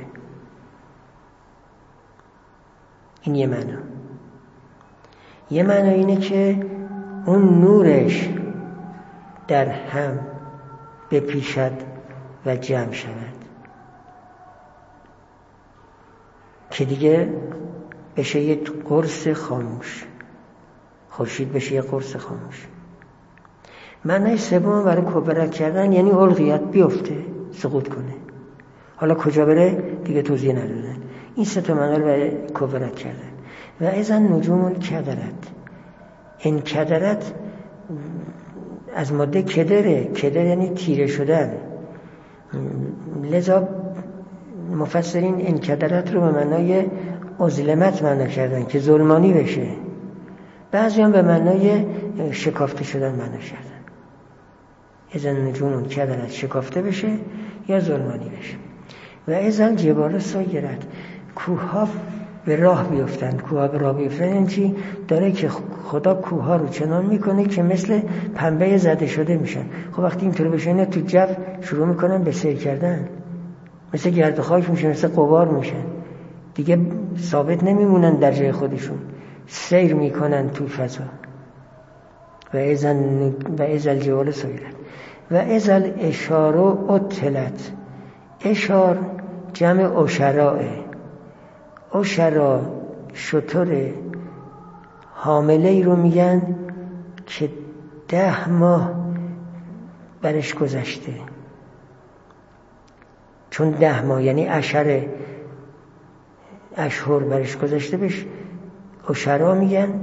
این یه معنا. یه معنا اینه که اون نورش در هم بپیچد و جمع شود که دیگه بشه یه قرص خاموش، خورشید بشه یه قرص خاموش. معنی سوم برای کبرت کردن یعنی القیات، بیفته، سقوط کنه. حالا کجا بره دیگه توضیح ندادن. این سه تا معنا رو برای کبرت کردن. و اذا النجوم کدرت، این کدرت از ماده کدره، کدر یعنی تیره شدن، لذا مفسرین این کدرت رو به معنای ازلمت معنا کردن که ظلمانی بشه، بعضی هم به معنای شکافته شدن معنا کردن. اذا النجوم کدرت، شکافته بشه یا ظلمانی بشه. و اذا الجبال سیرت، کوه ها به راه بیفتن. کوه ها به راه بیفتن این چی؟ داره که خدا کوه ها رو چنان میکنه که مثل پنبه زده شده میشن. خب وقتی اینطور بشه اینا تو جو شروع میکنن به سیر کردن، مثل گرد و خاک میشن، مثل غبار میشن، دیگه ثابت نمیمونن در جای خودشون، سیر میکنن تو فضا. و اذا و اذا الجبال سیرت و اذا الاشار عطلت. اشار جمع اشراء، اشراء شتر حامله ای رو میگن که ده ماه برش گذشته، چون ده ماه یعنی اشهر اشهر برش گذشته بهش اشراء میگن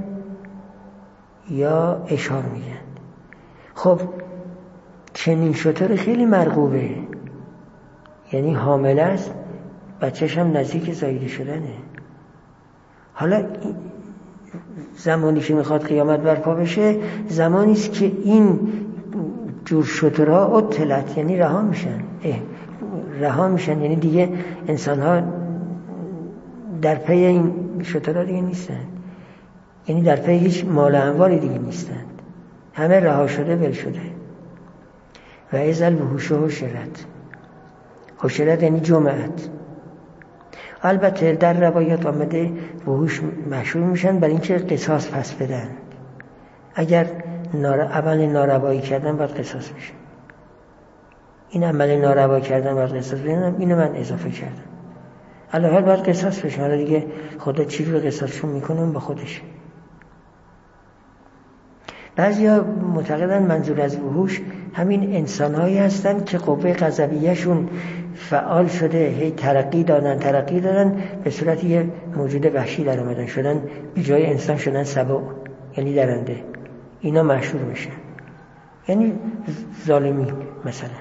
یا اشار میگن. خب چنین شتر خیلی مرغوبه، یعنی حامله است، بچه‌ش هم نزدیک زاییده شدنه. حالا زمانی که میخواد قیامت برپا بشه زمانی است که این جور شترها عطلت یعنی رها میشن، رها میشن یعنی دیگه انسان‌ها در پی این شترها دیگه نیستن، یعنی در پی هیچ مال انواری دیگه نیستند، همه رها شده ول شده. و اذا الوحوش حشرت، حشرت یعنی جمعت. البته در روایات آمده وحوش مشهور میشن برای اینکه قصاص پس بدن. اگر نار... عمل ناروایی کردن باید قصاص بشه. این عمل ناروا کردن باید قصاص بدن، اینو من اضافه کردم. الان باید قصاص بشه، حالا دیگه خدا چی رو قصاصشون میکنه اون با خودش. بعضیا معتقدن منظور از وحوش همین انسان‌هایی هستن که قوه غضبیه‌شون فعال شده، هی ترقی دادن ترقی دادن به صورت یه موجود وحشی در اومدن، شدن به جای انسان شدن سبع، یعنی درنده. اینا مشهور میشن، یعنی ظالمین مثلا.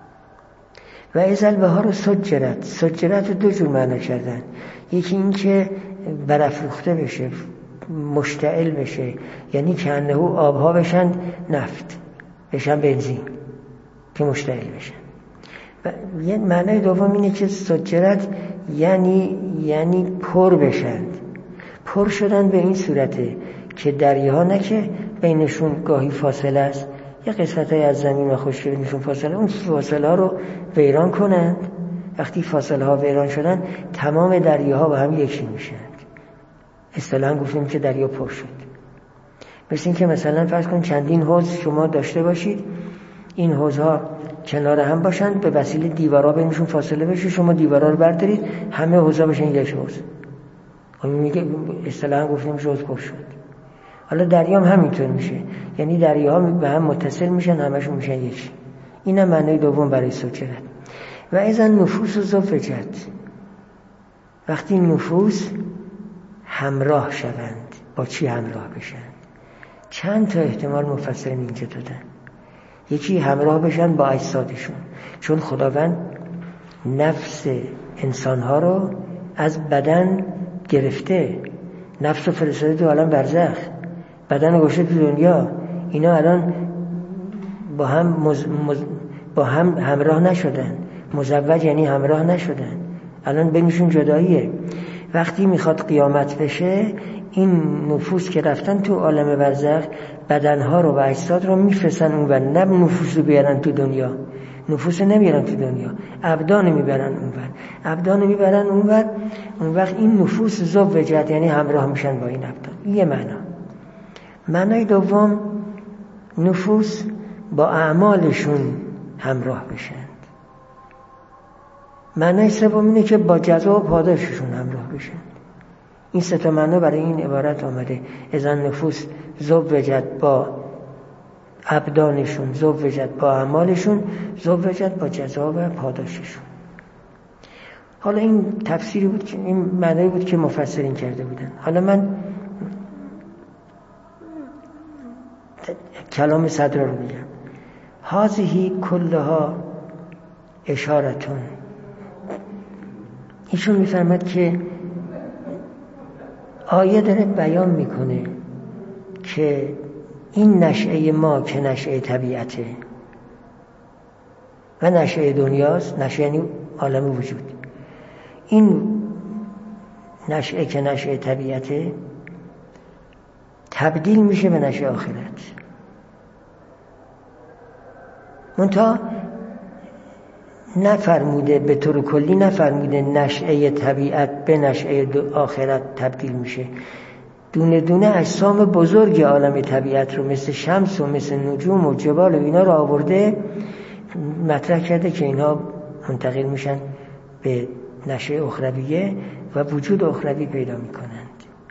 و اذا البحار سجرت، سجرت دو جور معنی کردن، یکی این که برافروخته بشه، مشتعل بشه، یعنی که انه آبها بشن نفت، بشن بنزین که مشتعل بشن. و یه معنی دوم اینه که سجرت یعنی یعنی پر بشن، پر شدن به این صورته که دریاها نه که بینشون گاهی فاصله است، یه قسمت‌های از زمین و خشکی بینشون فاصله، اون فاصله ها رو ویران کنند. وقتی فاصله ها ویران شدن تمام دریاها با هم یکی میشن. اصطلاحاً گفتیم که دریا پر شد. مثل این که مثلا فرض کن چندین حوض شما داشته باشید، این حوضها کنار هم باشند، به وسیله دیوارا بینشون فاصله بشه، شما دیوارا رو بردارید همه حوضا بشن یک حوض. اون میگه اصطلاحاً گفتیم حوض پر شد. حالا دریا هم همینطور میشه، یعنی دریاها به هم متصل میشن، همشون میشن یک. اینم معنی دوم برای سجرت. و اذا النفوس زوجت، وقتی نفوس همراه شوند، با چی همراه بشن؟ چند تا احتمال مفسرین اینجا دادن. یکی همراه بشن با اجسادشون، چون خداوند نفس انسانها رو از بدن گرفته، نفس رو فرستاده تو عالم برزخ، بدن رو گذاشته تو دنیا. اینا الان با هم مز... مز... با هم همراه نشدن، مزوج یعنی همراه نشدن، الان بینشون جداییه. وقتی میخواد قیامت بشه این نفوس که رفتن تو عالم برزخ بدنها رو و اجساد رو میفرستن اون ور، نه نفوس رو بیارن تو دنیا، نفوس رو نمیارن تو دنیا، ابدان میبرن اون ور، ابدان میبرن اون ور. اون وقت این نفوس زوجت یعنی همراه میشن با این ابدان. یه معنا. معنای دوم نفوس با اعمالشون همراه بشن. معنای سوم اینه که با جزا و پاداششون همراه بشن. این سه تا معنی برای این عبارت آمده. اذا نفوس زوجت با ابدانشون، زوجت با اعمالشون، زوجت با جزا و پاداششون. حالا این تفسیری بود که این معنی بود که مفسرین کرده بودن. حالا من کلام صدرا رو میگم. هذه کلها اشارتون. ایشون میفرماد که آیه داره بیان میکنه که این نشأه ما که نشأه طبیعته و نشأه دنیاست، نشأه یعنی عالم وجود، این نشأه که نشأه طبیعته تبدیل میشه به نشأه آخرت. منتها نفرموده به طور کلی، نفرموده نشأه طبیعت به نشأه آخرت تبدیل میشه. دونه دونه اجسام بزرگ عالم طبیعت رو مثل شمس و مثل نجوم و جبال و اینا رو آورده مطرح کرده که اینها منتقل میشن به نشأه اخرویه و وجود اخروی پیدا میکنند.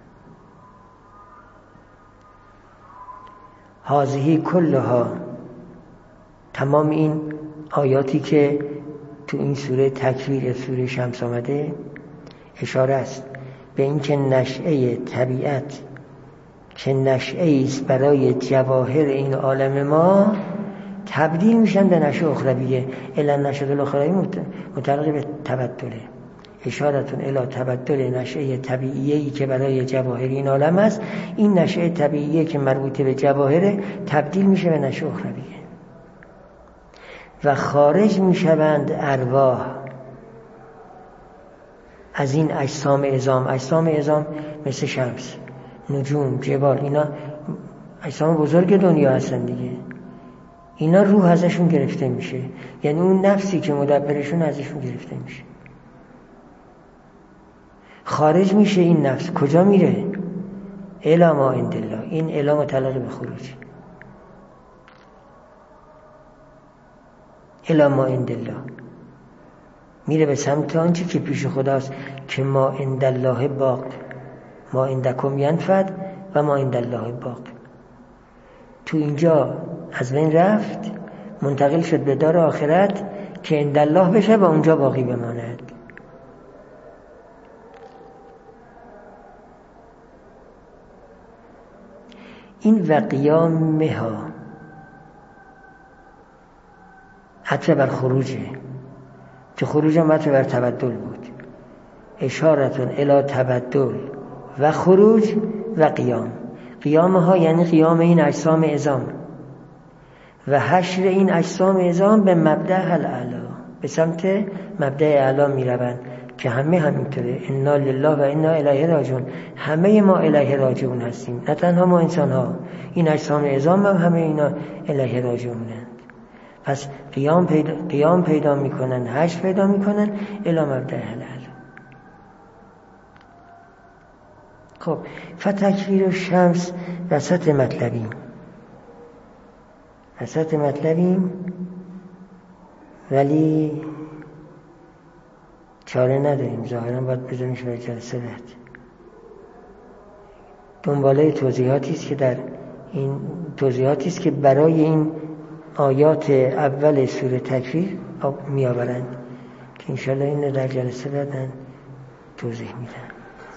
هذه کلها، تمام این آیاتی که تو این سوره تکویر، سوره شمس آمده، اشاره است به اینکه نشأه طبیعت که نشأه است برای جواهر این عالم ما تبدیل میشن به نشأه اخرویه. الا نشأه الاخرویه متعلق به تبدله، اشارتون الی تبدل نشأه طبیعیه‌ای که برای جواهر این عالم است. این نشأه طبیعیه که مربوط به جواهر تبدیل میشه به نشأه اخرویه و خارج میشوند ارواح از این اجسام عظام. اجسام عظام مثل شمس، نجوم، جبال، اینا اجسام بزرگ دنیا هستن دیگه. اینا روح ازشون گرفته میشه، یعنی اون نفسی که مدبرشون ازشون گرفته میشه، خارج میشه. این نفس کجا میره؟ الی ما عند الله. این الی متعلق به خروج، الی ما عند الله، میره به سمت آنچه که پیش خداست که ما عند الله باق، ما عندکم ینفد و ما عند الله باق. تو اینجا از بین رفت، منتقل شد به دار آخرت که عند الله بشه و اونجا باقی بماند. این و قیامها عطف بر خروجه، که خروج هم عطف بر تبدل بود. اشارتون الی تبدل و خروج و قیام. قیامها یعنی قیام این اجسام عظام و حشر این اجسام عظام به مبدأ الاعلی، به سمت مبدأ اعلی می روند که همه همینطوره. انا لله و انا الیه راجعون. همه ما الیه راجعون هستیم، نه تنها ما انسان ها، این اجسام عظام هم همه اینا الیه راجعونند. پس قیام پیدا, قیام پیدا میکنن، حشر پیدا میکنن الی مبدأ الاعلی. خب فتکویر الشمس وسط مطلبیم، وسط مطلبیم ولی چاره نداریم، ظاهرا باید بذاریمش برای جلسه بعد. دنباله توضیحاتی است که در این توضیحاتی است که برای این آیات اول سوره تکویر می آورند که انشالله این در جلسه بعد توضیح میدن.